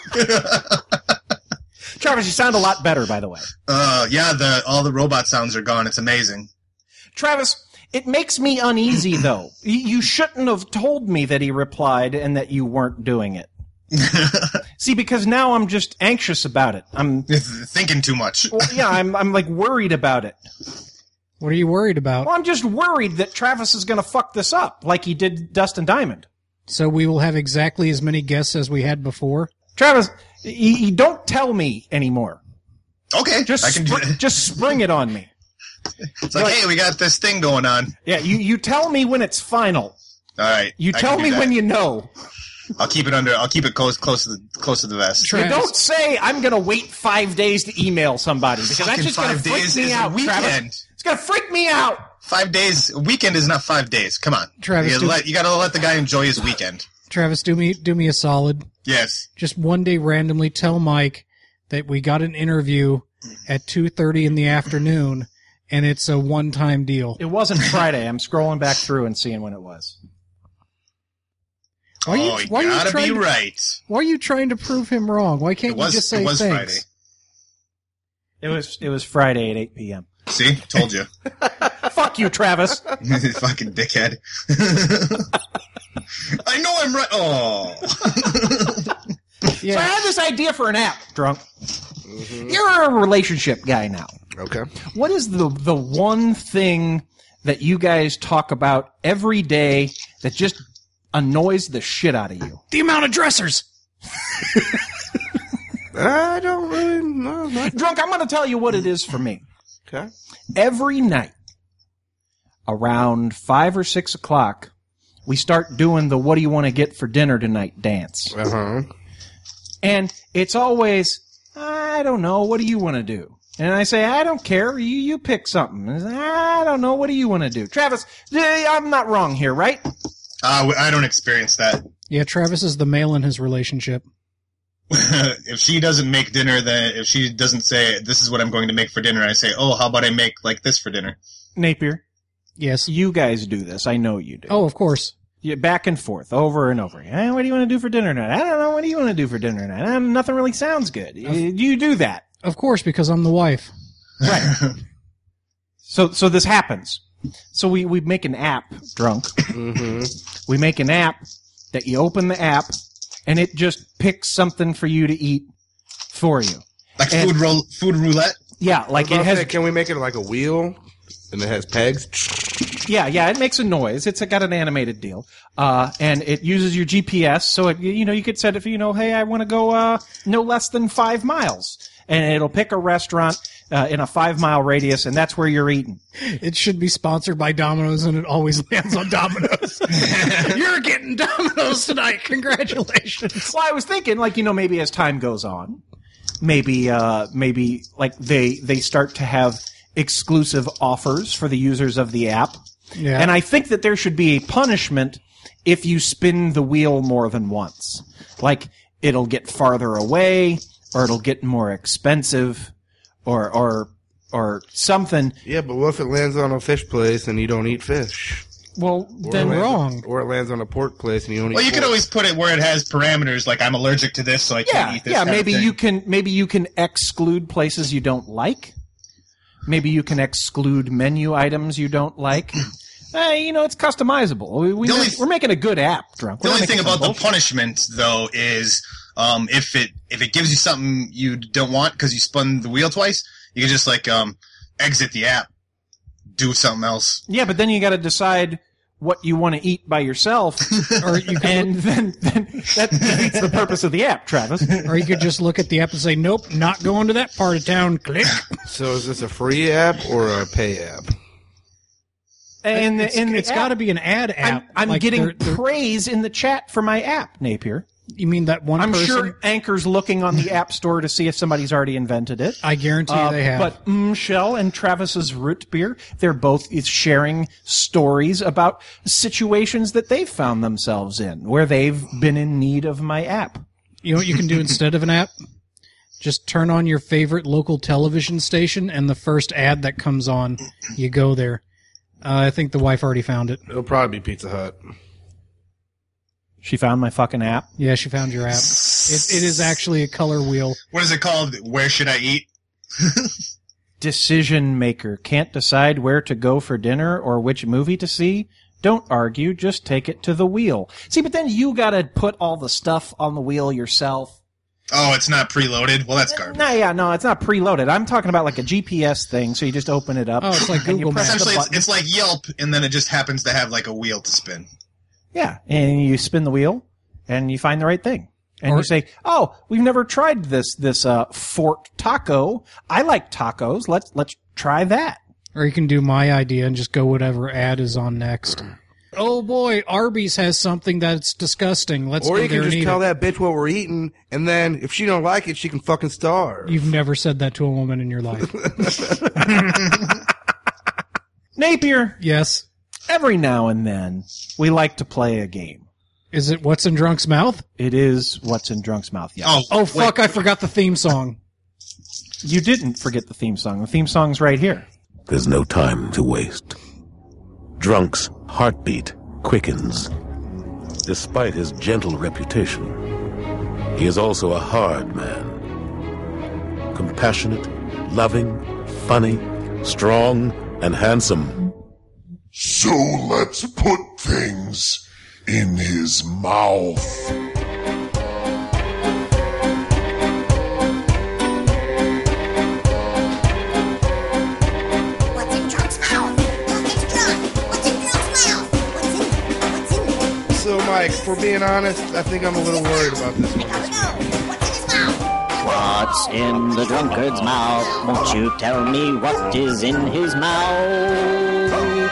Travis, you sound a lot better, by the way. Uh, yeah, the all the robot sounds are gone. It's amazing. Travis, it makes me uneasy, though. You, you shouldn't have told me that he replied and that you weren't doing it. See, because now I'm just anxious about it. I'm thinking too much. Well, yeah, I'm I'm like worried about it. What are you worried about? Well, I'm just worried that Travis is going to fuck this up like he did Dustin Diamond. So we will have exactly as many guests as we had before. Travis, you, you don't tell me anymore. Okay, just I can do spr- it. just spring it on me. It's like, hey, we got this thing going on. Yeah, you, you tell me when it's final. All right, You I tell can do me that. when you know. I'll keep it under. I'll keep it close, close to the close to the vest. You don't say I'm going to wait five days to email somebody because that's Fucking just going to five freak days me is a out. weekend. Travis. It's going to freak me out. Five days. A weekend is not five days. Come on, Travis, You, do- gotta let, you gotta let the guy enjoy his weekend. Travis, do me do me a solid. Yes. Just one day randomly tell Mike that we got an interview at two thirty in the afternoon, and it's a one-time deal. It wasn't Friday. I'm scrolling back through and seeing when it was. Why are you, oh, you why are you gotta trying be to- right. Why are you trying to prove him wrong? Why can't It was. you just say it was thanks? Friday. It was it was Friday at eight p.m. See, told you. Fuck you, Travis. Fucking dickhead. I know I'm right. Oh. So I had this idea for an app, Drunk. You're a relationship guy now. Okay. What is the the one thing that you guys talk about every day that just annoys the shit out of you? The amount of dressers. I don't really know. Not- Drunk, I'm going to tell you what it is for me. Okay. Every night around five or six o'clock, we start doing the "What do you want to get for dinner tonight?" dance. Uh huh. And it's always, I don't know, what do you want to do? And I say, I don't care, you you pick something. And I, say, I don't know, what do you want to do? Travis, eh, I'm not wrong here, right? Uh, I don't experience that. Yeah, Travis is the male in his relationship. If she doesn't make dinner, then if she doesn't say, this is what I'm going to make for dinner, I say, oh, how about I make like this for dinner? Napier, Yes. you guys do this. I know you do. Oh, of course. You, back and forth, over and over. Eh, what do you want to do for dinner tonight? I don't know. What do you want to do for dinner tonight? Eh, nothing really sounds good. You, you do that. Of course, because I'm the wife. Right. so so this happens. So we, we make an app, Drunk. Mm-hmm. We make an app that you open the app, and it just picks something for you to eat for you. Like And- food roll, food roulette? Yeah, like it has. Can we make it like a wheel, and it has pegs? Yeah, yeah, it makes a noise. It's got an animated deal, uh, and it uses your G P S. So it, you know, you could set it for, you know, hey, I want to go uh, no less than five miles, and it'll pick a restaurant uh, in a five mile radius, and that's where you're eating. It should be sponsored by Domino's, and it always lands on Domino's. You're getting Domino's tonight. Congratulations. Well, I was thinking, like, you know, maybe as time goes on, maybe, uh, maybe like they they start to have exclusive offers for the users of the app. Yeah. And I think that there should be a punishment if you spin the wheel more than once. Like, it'll get farther away, or it'll get more expensive, or or or something. Yeah, but what if it lands on a fish place and you don't eat fish? Well, Or then it lands- wrong. Or it lands on a pork place and you don't eat Well, you pork. can always put it where it has parameters, like I'm allergic to this, so I can't yeah, eat this. yeah. kind of Maybe thing. you can maybe you can exclude places you don't like. Maybe you can exclude menu items you don't like. Uh, you know, it's customizable. We, we The only- we're making a good app, Drunk. The We're not only thing making some about the bullshit. punishment, though, is um, if it if it gives you something you don't want because you spun the wheel twice, you can just like um, exit the app, do something else. Yeah, but then you got to decide what you want to eat by yourself, Or you could and then, then that defeats the purpose of the app, Travis. Or you could just look at the app and say, nope, not going to that part of town. Click. So is this a free app or a pay app? And it's, in the it's app- got to be an ad app. I'm, I'm Like, getting they're- they're- praise in the chat for my app, Napier. You mean that one I'm person? sure Anchor's looking on the App Store to see if somebody's already invented it. I guarantee you Uh, they have. But Michelle and Travis's Root Beer, they're both sharing stories about situations that they've found themselves in, where they've been in need of my app. You know what you can do instead of an app? Just turn on your favorite local television station, and the first ad that comes on, you go there. Uh, I think the wife already found it. It'll probably be Pizza Hut. She found my fucking app. Yeah, she found your app. It, it is actually a color wheel. What is it called? Where should I eat? Decision maker. Can't decide where to go for dinner or which movie to see? Don't argue, just take it to the wheel. See, but then you gotta put all the stuff on the wheel yourself. Oh, it's not preloaded? Well, that's garbage. No, yeah, no, it's not preloaded. I'm talking about like a G P S thing, so you just open it up. Oh, it's like and you Google press the Essentially, it's, button. it's like Yelp, and then it just happens to have like a wheel to spin. Yeah, and you spin the wheel, and you find the right thing. And Or- you say, oh, we've never tried this, this, uh, Fort Taco. I like tacos. Let's, let's try that. Or you can do my idea and just go whatever ad is on next. Oh boy, Arby's has something that's disgusting. Let's Or go you there can and just eat tell it. that bitch what we're eating, and then if she don't like it, she can fucking starve. You've never said that to a woman in your life. Napier, Yes. every now and then, we like to play a game. Is it What's in Drunk's Mouth? It is What's in Drunk's Mouth, yes. Oh, Oh fuck, I forgot the theme song. You didn't forget the theme song. The theme song's right here. There's no time to waste. Drunk's heartbeat quickens. Despite his gentle reputation, he is also a hard man. Compassionate, loving, funny, strong, and handsome. So let's put things in his mouth. What's in Drunk's mouth? What's in Drunk? What's in Drunk's mouth? What's in it? What's in it? So, Mike, for being honest, I think I'm a little worried about this one. Gotta know. What's in his mouth? What's in the drunkard's mouth? Won't you tell me what is in his mouth?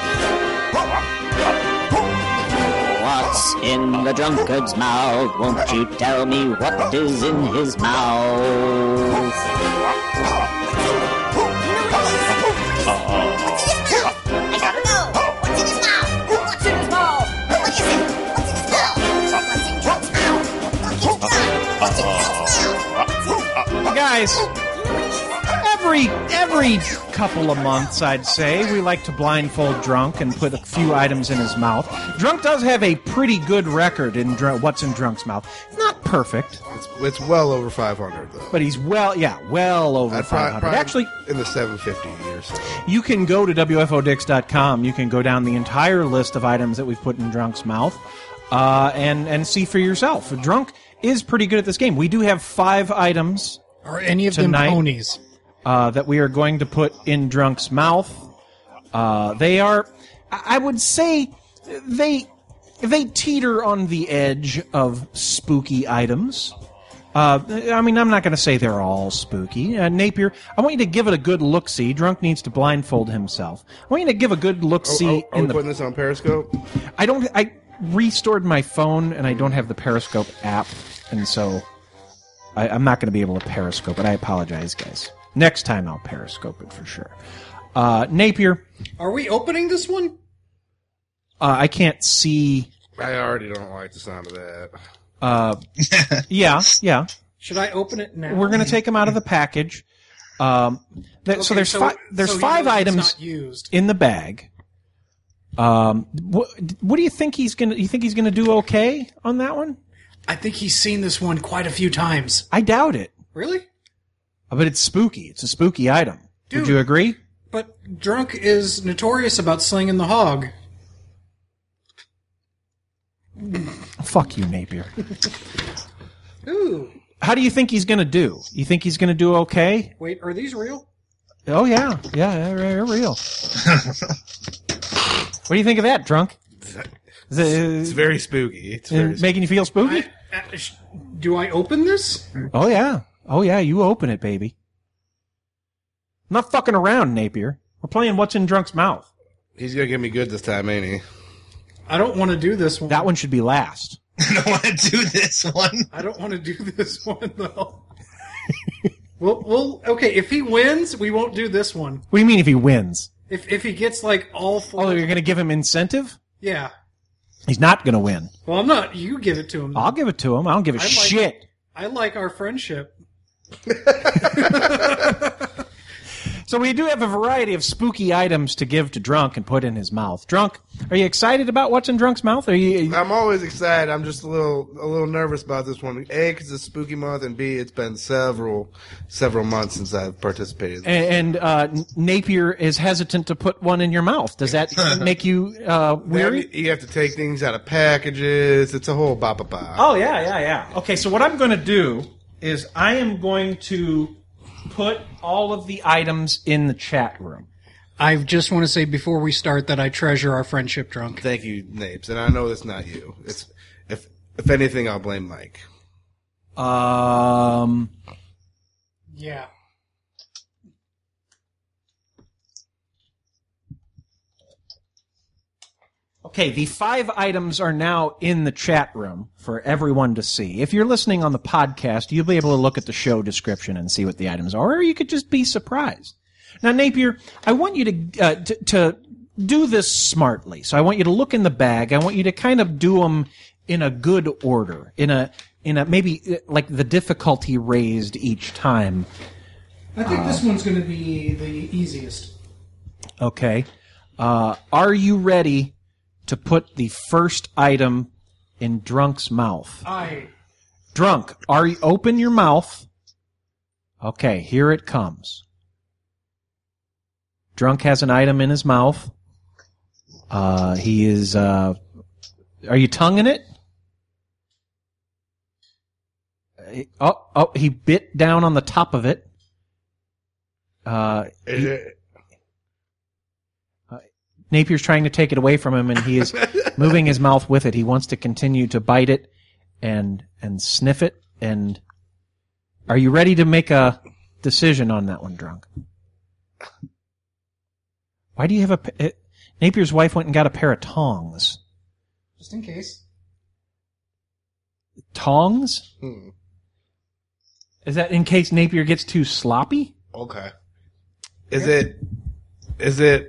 What's in the drunkard's mouth? Won't you tell me what is in his mouth? I gotta know. What's in his mouth? What's in his mouth? What is it? What's in his mouth? What's in Drunk's mouth? Drunk is drunk. What's in Drunk's mouth? Guys, every every couple of months, I'd say, we like to blindfold Drunk and put a few items in his mouth. Drunk does have a pretty good record in Dr- What's in Drunk's Mouth. It's not perfect, It's, it's well over five hundred, though. but he's well, yeah, well over I'd five prob- hundred. probably Actually, in the seven fifty or so. you can go to W F O Dix dot com. You can go down the entire list of items that we've put in Drunk's mouth uh, and, and see for yourself. Drunk is pretty good at this game. We do have five items Are any of Tonight- them ponies? uh, that we are going to put in Drunk's mouth. Uh, they are, I I would say, they they teeter on the edge of spooky items. Uh, I mean, I'm not going to say they're all spooky. Uh, Napier, I want you to give it a good look-see. Drunk needs to blindfold himself. I want you to give a good Oh, look-see oh, are in we the. putting this on Periscope? I don't. I restored my phone, and I don't have the Periscope app, and so I, I'm not going to be able to Periscope it. I apologize, guys. Next time I'll Periscope it for sure. Uh, Napier, Are we opening this one? uh, I can't see. I already don't like the sound of that. Uh, yeah, yeah. Should I open it now? We're going to take them out of the package. Um, th- so Okay, there's so- five. There's so you five know it's items not used. in the bag. Um, what, what do you think he's gonna? You think he's gonna do okay on that one? I think he's seen this one quite a few times. I doubt it. Really? But it's spooky. It's a spooky item. Would Dude. you agree? But Drunk is notorious about slinging the hog. Fuck you, Napier. Ooh. How do you think he's going to do? You think he's going to do okay? Wait, are these real? Oh, yeah. Yeah, they're real. What do you think of that, Drunk? Is it, It's very spooky. It's uh, very making you feel spooky? I, uh, sh- do I open this? Oh, yeah. Oh, yeah, you open it, baby. I'm not fucking around, Napier. We're playing What's in Drunk's Mouth. He's going to get me good this time, ain't he? I don't want to do this one. That one should be last. I don't want to do this one. I don't want to do this one, though. well, well, okay, if he wins, we won't do this one. What do you mean if he wins? If if he gets, like, all four... Oh, you're going to give him incentive? Yeah. He's not going to win. Well, I'm not. You give it to him. I'll give it to him. I don't give a I like- shit. I like our friendship. So we do have a variety of spooky items to give to Drunk and put in his mouth. Drunk, are you excited about what's in Drunk's mouth? Are you? I'm always excited. I'm just a little a little nervous about this one. A, because it's a spooky month, and B, it's been several several months since I've participated. And, and uh, Napier is hesitant to put one in your mouth. Does that make you uh, weary? You have to take things out of packages. It's a whole ba ba ba. Oh, yeah, yeah, yeah. Okay, so what I'm going to do is I am going to put all of the items in the chat room. I just want to say before we start that I treasure our friendship, Drunk. Thank you, Napes, and I know it's not you. It's if if anything, I'll blame Mike. Um. Yeah. Okay, the five items are now in the chat room for everyone to see. If you're listening on the podcast, you'll be able to look at the show description and see what the items are, or you could just be surprised. Now, Napier, I want you to, uh, to, to do this smartly. So I want you to look in the bag. I want you to kind of do them in a good order, in a, in a, maybe like the difficulty raised each time. I think this one's going to be the easiest. Okay. Uh, are you ready to put the first item in Drunk's mouth? I. Drunk, are you open your mouth? Okay, here it comes. Drunk has an item in his mouth. Uh, he is, uh, are you tonguing it? Oh, oh, he bit down on the top of it. Uh, Is he- it? Napier's trying to take it away from him, and he is moving his mouth with it. He wants to continue to bite it and and sniff it. And are you ready to make a decision on that one, Drunk? Why do you have a? pa- It, Napier's wife went and got a pair of tongs. Just in case. Tongs? Hmm. Is that in case Napier gets too sloppy? Okay. Is it? Is it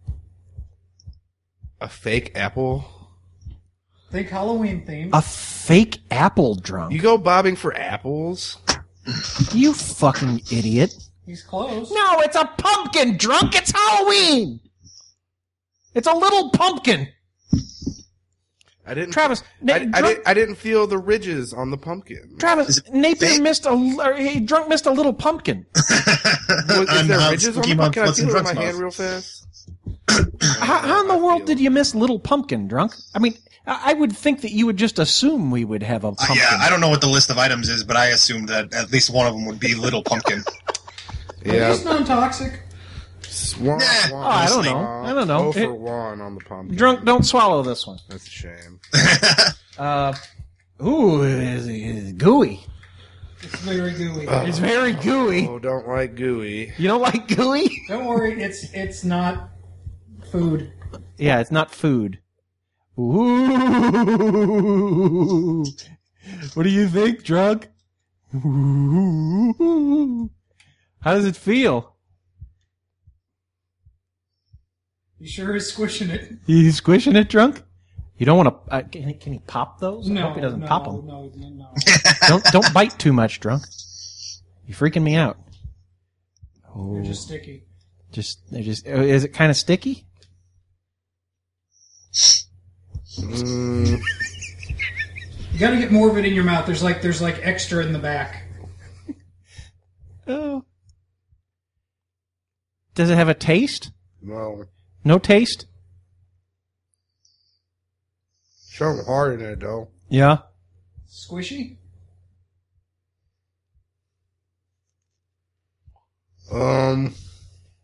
a fake apple? Think Halloween themed. A fake apple, Drunk? You go bobbing for apples? You fucking idiot. He's close. No, it's a pumpkin, Drunk. It's Halloween. It's a little pumpkin. I didn't. Travis, Na- I, I, Drunk- didn't, I didn't feel the ridges on the pumpkin. Travis, Napier fake? missed a or he drunk missed a little pumpkin. Was, is On there how ridges on spooky the month, pumpkin? I what's in feel it with my Drunk's hand mouth? real fast. How, how in the world did you miss little pumpkin, Drunk? I mean, I I would think that you would just assume we would have a Uh, pumpkin. yeah, I don't know what the list of items is, but I assumed that at least one of them would be Little Pumpkin. Are these non-toxic? One, Nah, one, Oh, I don't honestly. know. I don't know. Oh for It- one on the pumpkin. Drunk, don't swallow this one. That's a shame. Uh, ooh, it's, it's gooey. It's very gooey. It's very gooey. Oh, don't like gooey. You don't like gooey? Don't worry, it's it's not food. Yeah, it's not food. Ooh. What do you think, Drunk? Ooh. How does it feel? You sure is squishing it. You squishing it, Drunk? You don't want to. Uh, can, he, can he pop those? I No, hope he doesn't no, pop them. no, no, no. don't don't bite too much, Drunk. You're freaking me out. Oh, They're just sticky. just they're just. uh, Is it kind of sticky? Mm, You got to get more of it in your mouth. There's like there's like extra in the back. Oh. Does it have a taste? no. No taste? Something hard in it, though. Yeah. Squishy. Um,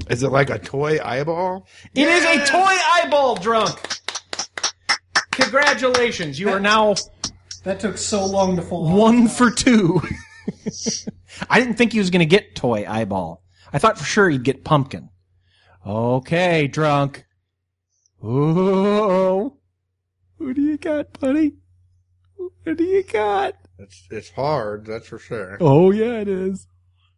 Is it like a toy eyeball? It is a toy eyeball, Drunk. Congratulations. You are now That took so long to fall one for two. I didn't think he was going to get toy eyeball. I thought for sure he'd get pumpkin. Okay, Drunk. Ooh. Who do you got, buddy? What do you got? It's it's hard, that's for sure. Oh, yeah, it is.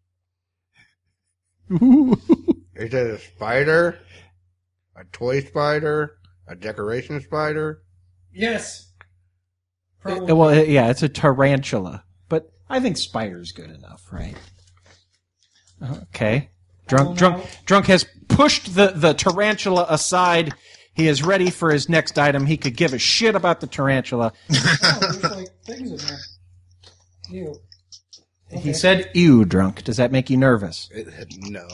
Ooh. Is it a spider? A toy spider? A decoration spider? Yes. Uh, Well, uh, yeah, it's a tarantula. But I think spider's good enough, right? Okay. Drunk, drunk, drunk has pushed the, the tarantula aside. He is ready for his next item. He could give a shit about the tarantula. Oh, there's like things in there. Ew. He said, ew, Drunk. Does that make you nervous? It, no.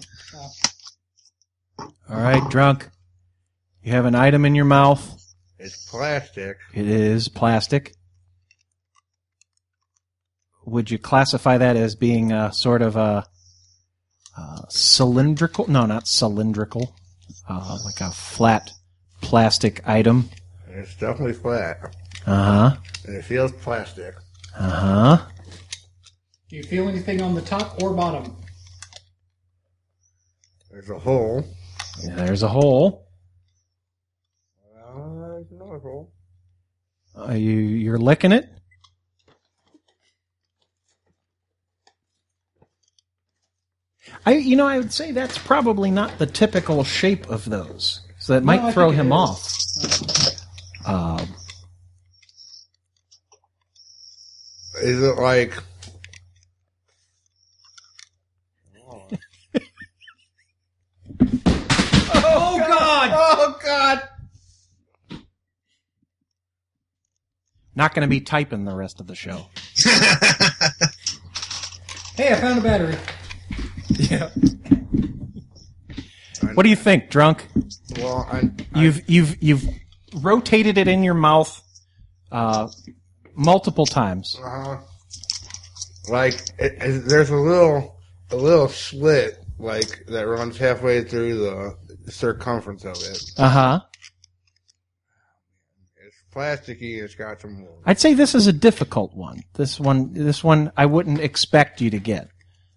All right, Drunk. You have an item in your mouth. It's plastic. It is plastic. Would you classify that as being a sort of a, a cylindrical? No, not cylindrical. Uh, like a flat plastic item. It's definitely flat. Uh huh. And it feels plastic. Uh huh. Do you feel anything on the top or bottom? There's a hole. Yeah, there's a hole. Uh, there's another hole. Uh, you you're licking it. I you know I would say that's probably not the typical shape of those, so that No, might I throw think it him is. off. Uh, Is it like... oh God! Oh God! Not going to be typing the rest of the show. Hey, I found a battery. Yeah. What do you think, Drunk? Well, I, I, You've you've you've rotated it in your mouth uh, multiple times. uh, like it, it, there's a little a little slit like that runs halfway through the circumference of it. Uh huh. It's plasticky. It's got some holes. I'd say this is a difficult one. This one, this one, I wouldn't expect you to get.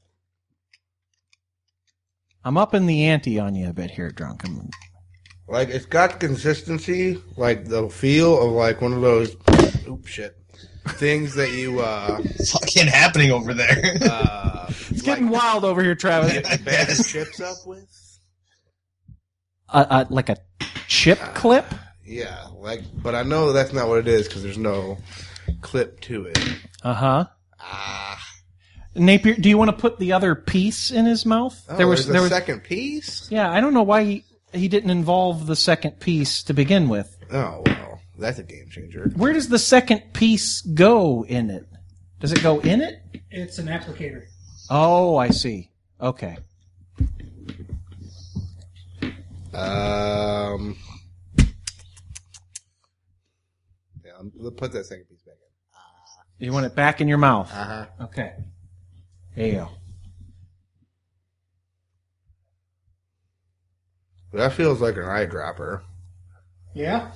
I'm up in the ante on you a bit here, Drunk. I'm, Like it's got consistency, like the feel of like one of those oops shit things that you uh fucking happening over there. uh it's getting wild over here, Travis. batter chips up with. Uh, uh, like a chip clip? Yeah, like, but I know that's not what it is because there's no clip to it. Uh huh. Napier, do you want to put the other piece in his mouth? Oh, there was there's a there was second piece. Yeah, I don't know why he, he didn't involve the second piece to begin with. Oh well, that's a game changer. Where does the second piece go in it? Does it go in it? It's an applicator. Oh, I see. Okay. Um. Yeah, let's put that second piece back in. You want it back in your mouth? Uh huh. Okay. There you go. That feels like an eyedropper. Yeah?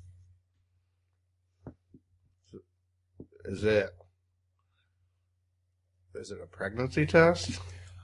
Is it? Is it a pregnancy test?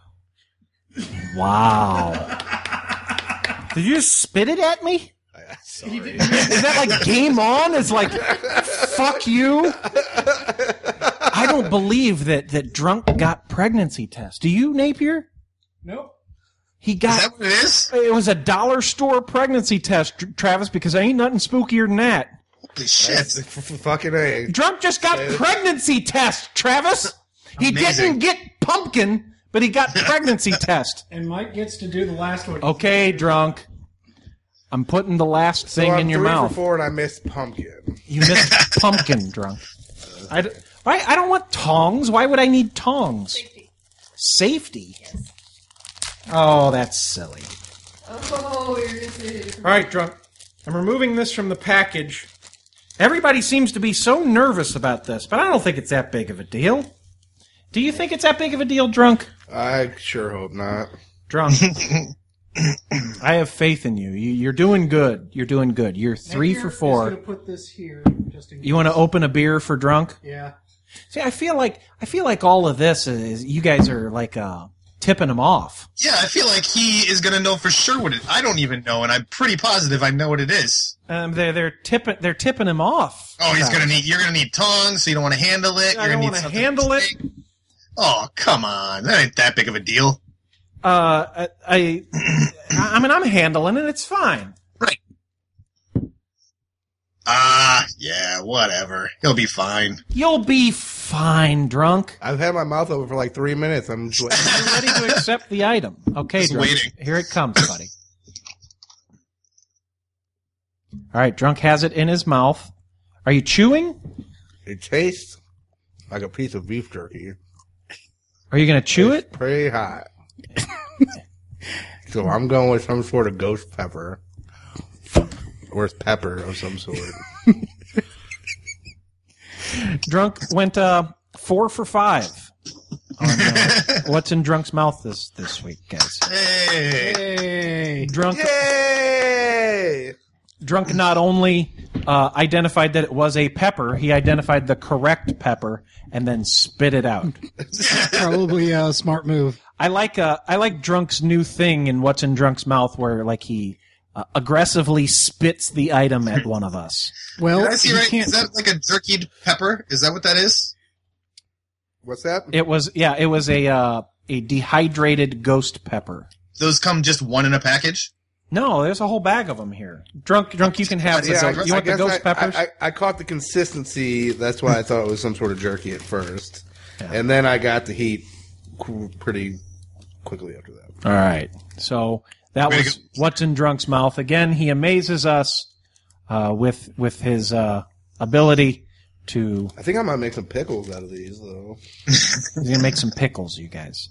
Wow. Did you just spit it at me? Sorry. Is that like game on? It's like, fuck you. I don't believe that, that Drunk got pregnancy test. Do you, Napier? Nope. He got. Is that what it is? It was a dollar store pregnancy test, Tr- Travis, because ain't nothing spookier than that. Holy shit. That's f- f- fucking A. Drunk just got pregnancy test, Travis. He Amazing. didn't get pumpkin, but he got pregnancy test. And Mike gets to do the last one. Okay, Drunk. I'm putting the last So thing I'm in your three mouth. For four and I missed pumpkin. You missed pumpkin, Drunk. I, d- why, I don't want tongs. Why would I need tongs? Safety. Safety? Yes. Oh, that's silly. Oh, you're just... All right, Drunk. I'm removing this from the package. Everybody seems to be so nervous about this, but I don't think it's that big of a deal. Do you think it's that big of a deal, Drunk? I sure hope not. Drunk. I have faith in you. you. You're doing good. You're doing good. You're three for four. Put this here. Just in You want to open a beer for drunk? Yeah. See, I feel like I feel like all of this is you guys are like uh, tipping him off. Yeah, I feel like he is going to know for sure what it. I don't even know, and I'm pretty positive I know what it is. Um, they're they're tipping they're tipping him off. Oh, he's Travis. going to need. You're going to need tongs, so you don't want to handle it. I you're don't going to need want to something handle it. big. Oh, come on, that ain't that big of a deal. Uh, I, I, I mean, I'm handling it. It's fine. Right. Ah, uh, yeah, whatever. He'll be fine. You'll be fine, drunk. I've had my mouth open for like three minutes. I'm just waiting. You're ready to accept the item. Okay, Just drunk. waiting. Here it comes, buddy. All right, drunk has it in his mouth. Are you chewing? It tastes like a piece of beef jerky. Are you going to chew It's it? pretty hot. So I'm going with some sort of ghost pepper. Or pepper of some sort. Drunk went uh, four for five on uh, what's in Drunk's mouth this, this week, guys. Hey. Hey. Drunk, Yay! Drunk not only uh, identified that it was a pepper, he identified the correct pepper and then spit it out. Probably a smart move. I like uh, I like Drunk's new thing in what's in Drunk's mouth, where like he uh, aggressively spits the item at one of us. Well, Did I see you right? can't. Is that like a jerkied pepper? Is that what that is? What's that? It was yeah, it was a uh, a dehydrated ghost pepper. Those come just one in a package? No, there's a whole bag of them here. Drunk, drunk, you can have the Yeah, I- ghost. You I want the guess ghost I, peppers? I, I, I caught the consistency. That's why I thought it was some sort of jerky at first. Yeah. And then I got the heat qu- pretty quickly after that. All right. So that Way to was go. what's in Drunk's mouth. Again, he amazes us uh, with with his uh, ability to. I think I might make some pickles out of these, though. He's gonna make some pickles, you guys.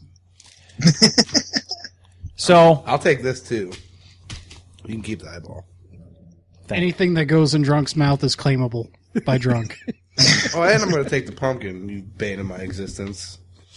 So I'll take this, too. You can keep the eyeball. Anything that goes in Drunk's mouth is claimable by Drunk. Oh, and I'm going to take the pumpkin, you bane of my existence.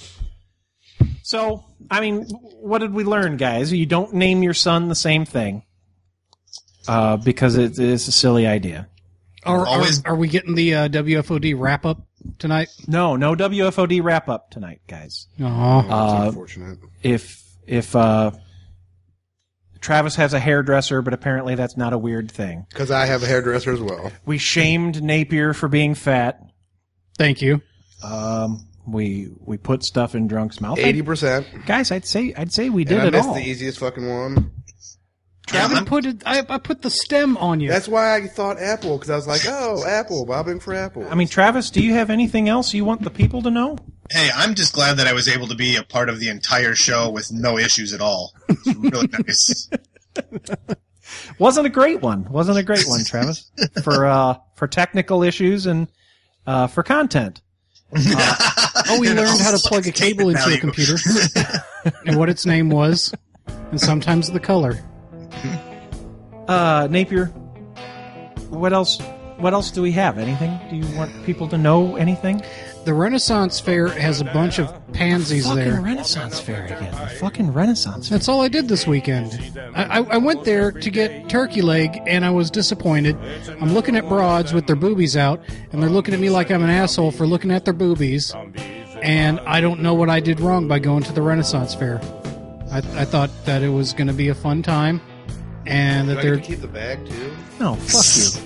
So, I mean, what did we learn, guys? You don't name your son the same thing uh, because it is a silly idea. Are, are, Always- are we getting the uh, W F O D wrap up tonight? No, no W F O D wrap up tonight, guys. Aw. That's Uh, unfortunate. If if uh, Travis has a hairdresser, but apparently that's not a weird thing. Because I have a hairdresser as well. We shamed Napier for being fat. Thank you. Um, we we put stuff in Drunk's mouth. eighty percent. Guys, I'd say I'd say we did And I it missed all. the easiest fucking one. Travis put it. I, I put the stem on you. That's why I thought apple, because I was like, oh, apple, bobbing for apple. I mean, Travis, do you have anything else you want the people to know? Hey, I'm just glad that I was able to be a part of the entire show with no issues at all. It's really nice. Wasn't a great one. Wasn't a great one, Travis. For uh for technical issues and uh for content. Oh, we learned how to plug a cable into a Value. computer and what its name was, and sometimes the color. Uh Napier, what else what else do we have? Anything? Do you want people to know anything? The Renaissance Fair has a bunch of pansies Fucking there. Renaissance Fair again. The fucking Renaissance Fair. That's all I did this weekend. I, I, I went there to get turkey leg, and I was disappointed. I'm looking at broads with their boobies out, and they're looking at me like I'm an asshole for looking at their boobies. And I don't know what I did wrong by going to the Renaissance Fair. I, I thought that it was going to be a fun time, and Do that I get they're to keep the bag, too? No, fuck you.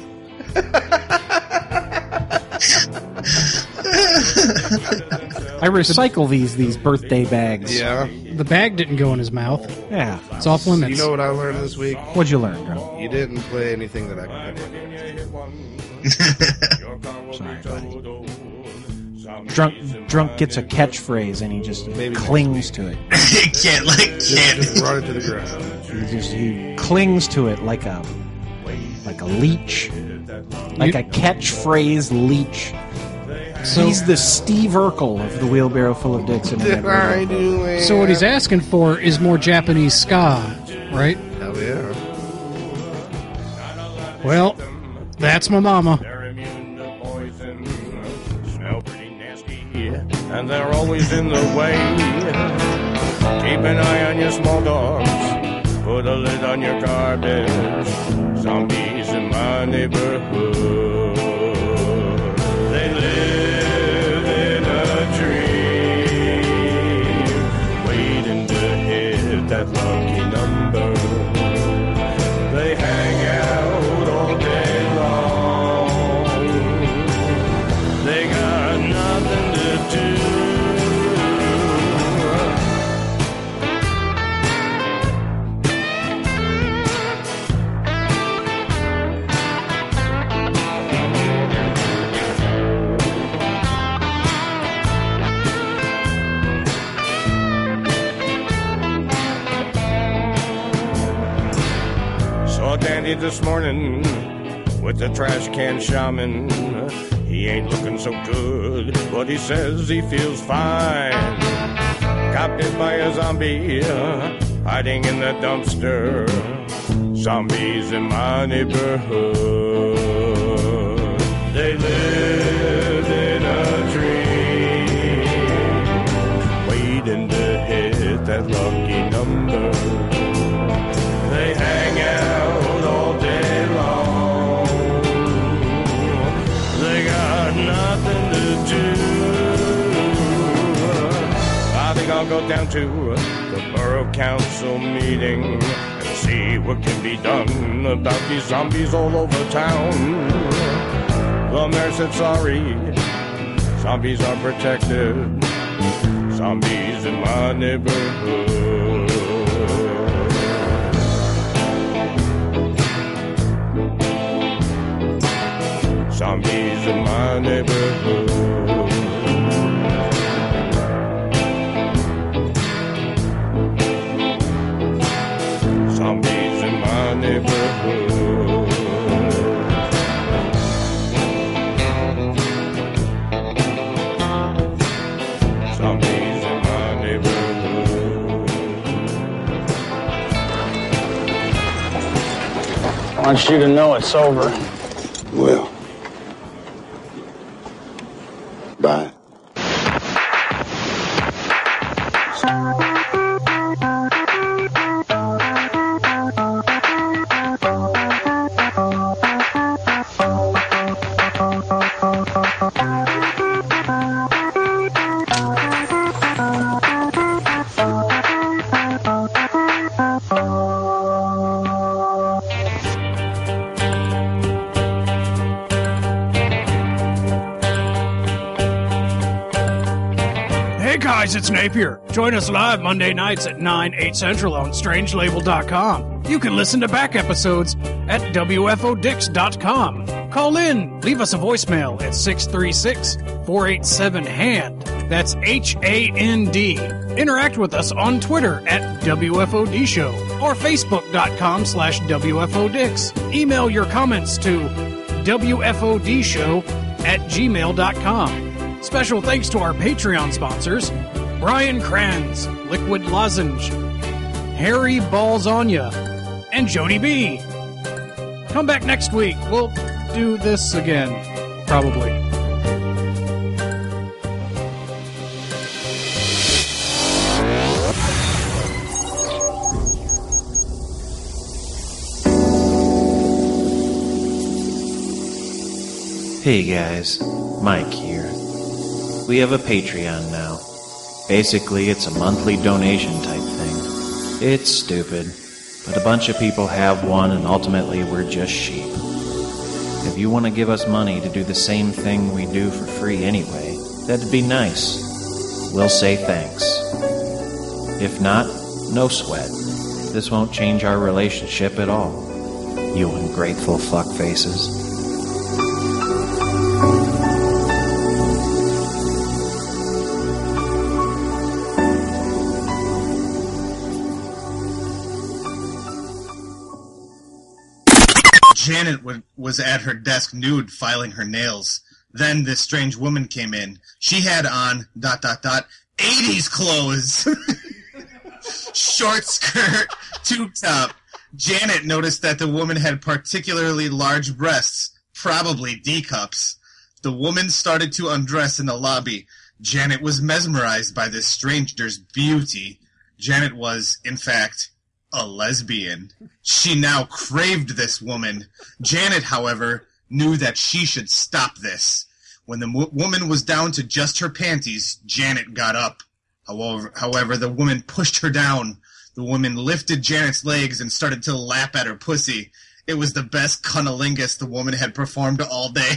I recycle these these birthday bags. Yeah. the bag didn't go in his mouth. Yeah. It's off limits. You know what I learned this week? What'd you learn, bro? You didn't play anything that I could. Sorry, buddy. Drunk, drunk gets a catchphrase and he just clings to it. can't like can't just run it to the ground. He just he clings to it like a like a leech, like a catchphrase leech. So- He's the Steve Urkel of the wheelbarrow full of dicks. In the So what he's asking for is more Japanese ska, right? Hell yeah. Well, that's my mama. And they're always in the way. Keep an eye on your small dogs. put a lid on your garbage. Zombies in my neighborhood. They live in a dream, waiting to hit that lucky number. They hang out all day long. They got nothing to do. Dandy this morning with the trash can shaman. He ain't looking so good, but he says he feels fine. Got bit by a zombie, hiding in the dumpster. Zombies in my neighborhood. They live in a dream, waiting to hit that lucky number. They hang out all day long. They got nothing to do. I think I'll go down to the borough council meeting and see what can be done about these zombies all over town. The mayor said sorry, zombies are protected. Zombies in my neighborhood. Zombies in my neighborhood. Zombies in my neighborhood. Zombies in my neighborhood. I want you to know it's over. Well. Bye. It's Napier. Join us live Monday nights at nine, eight Central on strange label dot com. You can listen to back episodes at W F O Dix dot com. Call in, leave us a voicemail at six three six, four eight seven, H A N D. That's H A N D. Interact with us on Twitter at W F O D Show or Facebook.com slash WFODix. Email your comments to W F O D Show at gmail dot com. Special thanks to our Patreon sponsors, Brian Kranz, Liquid Lozenge, Harry Balzania, and Jody B. Come back next week. We'll do this again, probably. Hey guys, Mike here. We have a Patreon now. Basically, it's a monthly donation type thing. It's stupid, but a bunch of people have one, and ultimately we're just sheep. If you want to give us money to do the same thing we do for free anyway, that'd be nice. We'll say thanks. If not, no sweat. This won't change our relationship at all. You ungrateful fuckfaces. Janet w- was at her desk nude, filing her nails. Then this strange woman came in. She had on, dot, dot, dot, eighties clothes. Short skirt, tube top. Janet noticed that the woman had particularly large breasts, probably D-cups. The woman started to undress in the lobby. Janet was mesmerized by this stranger's beauty. Janet was, in fact, a lesbian. She now craved this woman. Janet, however, knew that she should stop this. When the w- woman was down to just her panties, Janet got up. However, however, the woman pushed her down. The woman lifted Janet's legs and started to lap at her pussy. It was the best cunnilingus the woman had performed all day.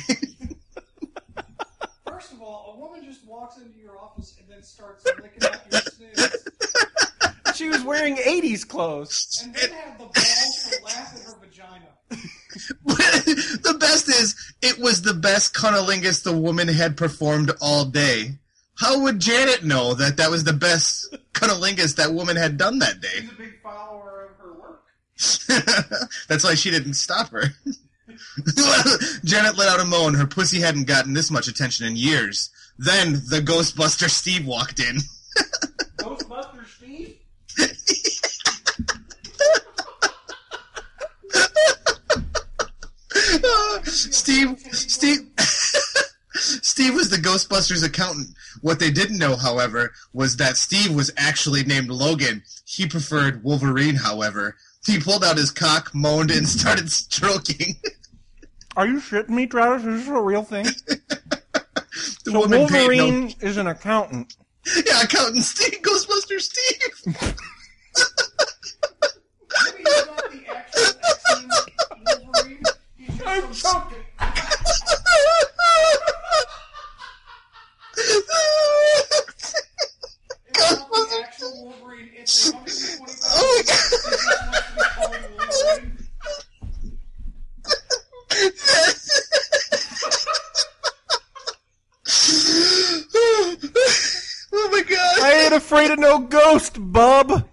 First of all, a woman just walks into your office and then starts licking out your snooze. She was wearing eighties clothes. And then have the balls to laugh at her vagina. The best is, it was the best cunnilingus the woman had performed all day. How would Janet know that that was the best cunnilingus that woman had done that day? She's a big follower of her work. That's why she didn't stop her. Janet let out a moan. Her pussy hadn't gotten this much attention in years. Then the Ghostbuster Steve walked in. Ghostbuster Steve? uh, Steve, Steve, Steve was the Ghostbusters accountant. What they didn't know, however, was that Steve was actually named Logan. He preferred Wolverine, however. He pulled out his cock, moaned, and started stroking. Are you shitting me, Travis? Is this a real thing? The so woman paid Wolverine no- is an accountant. Yeah, accountant Steve, Ghostbuster Steve. Maybe he's not the actual X-Men Wolverine. He's just I'm choking. It's not the actual Wolverine. It's a one hundred twenty-five. Oh my It just wants to be called Wolverine. Oh my god! I ain't afraid of no ghost, bub. I'm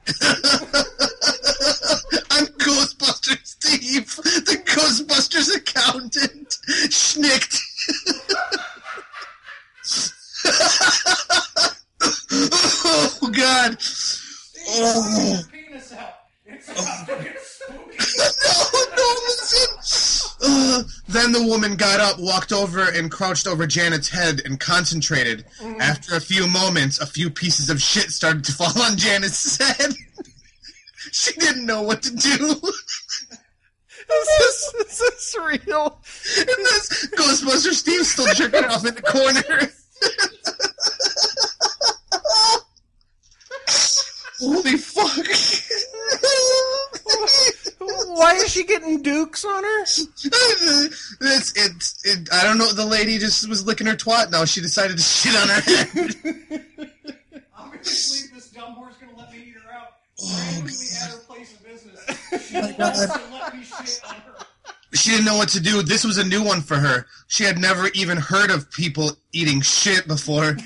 Ghostbuster Steve, the Ghostbusters accountant. Schnicked. Oh god! Oh. Penis out. It's about to get spooky. No, no, listen! Uh, then the woman got up, walked over, and crouched over Janet's head and concentrated. Mm. After a few moments, a few pieces of shit started to fall on Janet's head. She didn't know what to do. Is this, is this real? And this Ghostbuster Steve's still jerking off in the corner. Holy fuck. Why is she getting dukes on her? It's, it's, it, I don't know, the lady just was licking her twat now. She decided to shit on her head. Obviously, this dumb whore's gonna let me eat her out. Randomly at her place of business. She wants to let me shit on her. She didn't know what to do. This was a new one for her. She had never even heard of people eating shit before.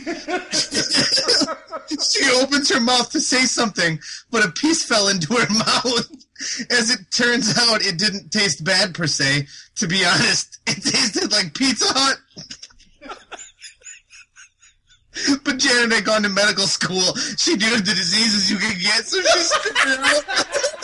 She opens her mouth to say something, but a piece fell into her mouth. As it turns out, it didn't taste bad per se. To be honest, it tasted like Pizza Hut. But Janet had gone to medical school. She knew the diseases you could get, so she spit it out.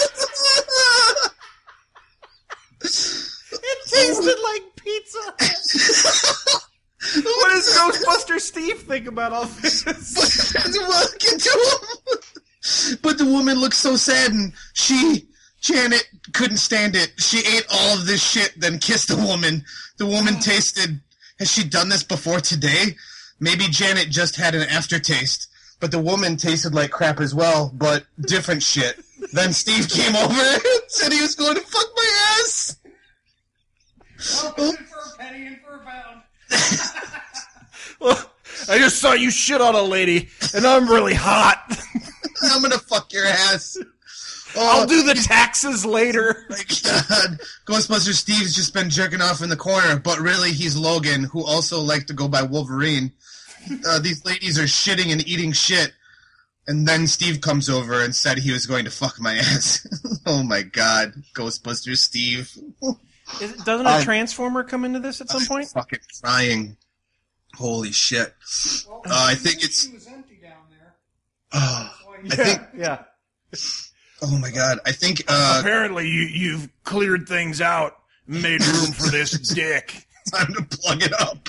It tasted like pizza. What does Ghostbuster Steve think about all this? Well, get to him. But the woman looked so sad, and she, Janet, couldn't stand it. She ate all of this shit, then kissed the woman. The woman tasted... Has she done this before today? Maybe Janet just had an aftertaste. But the woman tasted like crap as well, but different shit. Then Steve came over and said he was going to fuck my ass. Well, for a penny and for a pound. Well, I just saw you shit on a lady, and I'm really hot. I'm gonna fuck your ass. Oh, I'll do the taxes later. My God. Ghostbuster Steve's just been jerking off in the corner, but really he's Logan, who also liked to go by Wolverine. Uh, these ladies are shitting and eating shit. And then Steve comes over and said he was going to fuck my ass. Oh my God. Ghostbuster Steve. Is it, doesn't a I'm- Transformer come into this at some I'm point? fucking crying. Holy shit. Well, Uh, I think it's... She was empty down there. Oh, That's I think... Yeah. Oh my God. I think... Uh, Apparently, you, you've cleared things out, made room for this dick. Time to plug it up.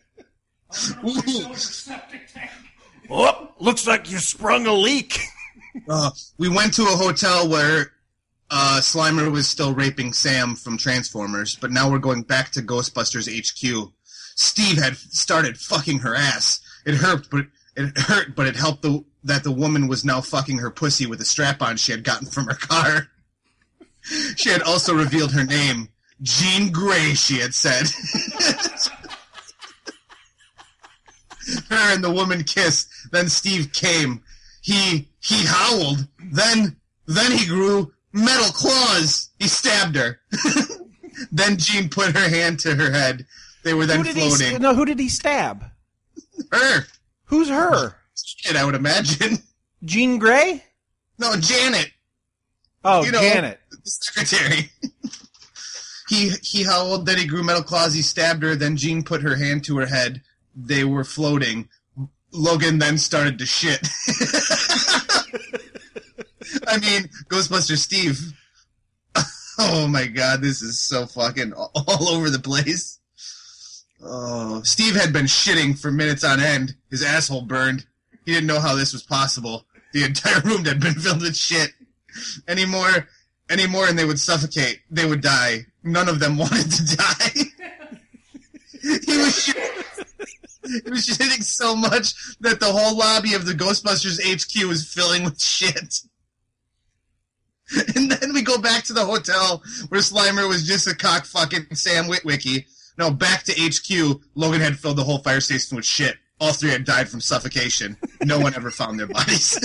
I'm gonna refill your septic tank. Oh, looks like you sprung a leak. uh, we went to a hotel where uh, Slimer was still raping Sam from Transformers, but now we're going back to Ghostbusters H Q. Steve had started fucking her ass. It hurt, but it hurt, but it helped the, that the woman was now fucking her pussy with a strap-on she had gotten from her car. She had also revealed her name, Jean Grey. She had said. Her and the woman kissed. Then Steve came. He he howled. Then then he grew metal claws. He stabbed her. Then Jean put her hand to her head. They were then who did floating. He, no, who did he stab? Her. Who's her? Shit, I would imagine. Jean Grey? No, Janet. Oh, you know, Janet. The secretary. he he howled. Then he grew metal claws. He stabbed her. Then Jean put her hand to her head. They were floating. Logan then started to shit. I mean, Ghostbuster Steve. Oh my god, this is so fucking all over the place. Oh, Steve had been shitting for minutes on end. His asshole burned. He didn't know how this was possible. The entire room had been filled with shit. Any more, any more, and they would suffocate. They would die. None of them wanted to die. He was shitting. He was shitting so much that the whole lobby of the Ghostbusters H Q was filling with shit. And then we go back to the hotel where Slimer was just a cock fucking Sam Witwicky. No, back to H Q. Logan had filled the whole fire station with shit. All three had died from suffocation. No one ever found their bodies.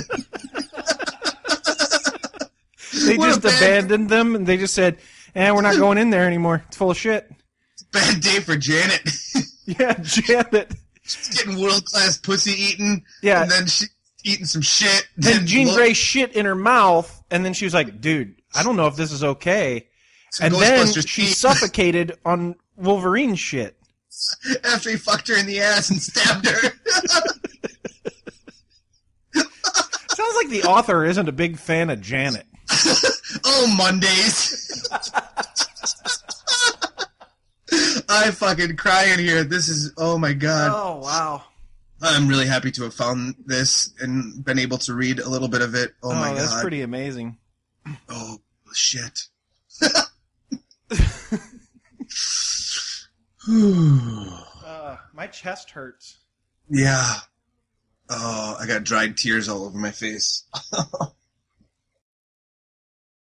They What just a bad- abandoned them, and they just said, eh, we're not going in there anymore. It's full of shit. Bad day for Janet. Yeah, Janet. She's getting world-class pussy eaten. Yeah. And then she's eating some shit. Then Jean Lo- Grey shit in her mouth, and then she was like, dude, I don't know if this is okay. And then Ghostbusters she Steve. suffocated on Wolverine's shit. After he fucked her in the ass and stabbed her. Sounds like the author isn't a big fan of Janet. Oh, Mondays. I fucking cry in here. This is, oh my god. Oh, wow. I'm really happy to have found this and been able to read a little bit of it. Oh, Oh, my god. that's pretty amazing. Oh, shit. Uh, my chest hurts. Yeah. Oh, I got dried tears all over my face.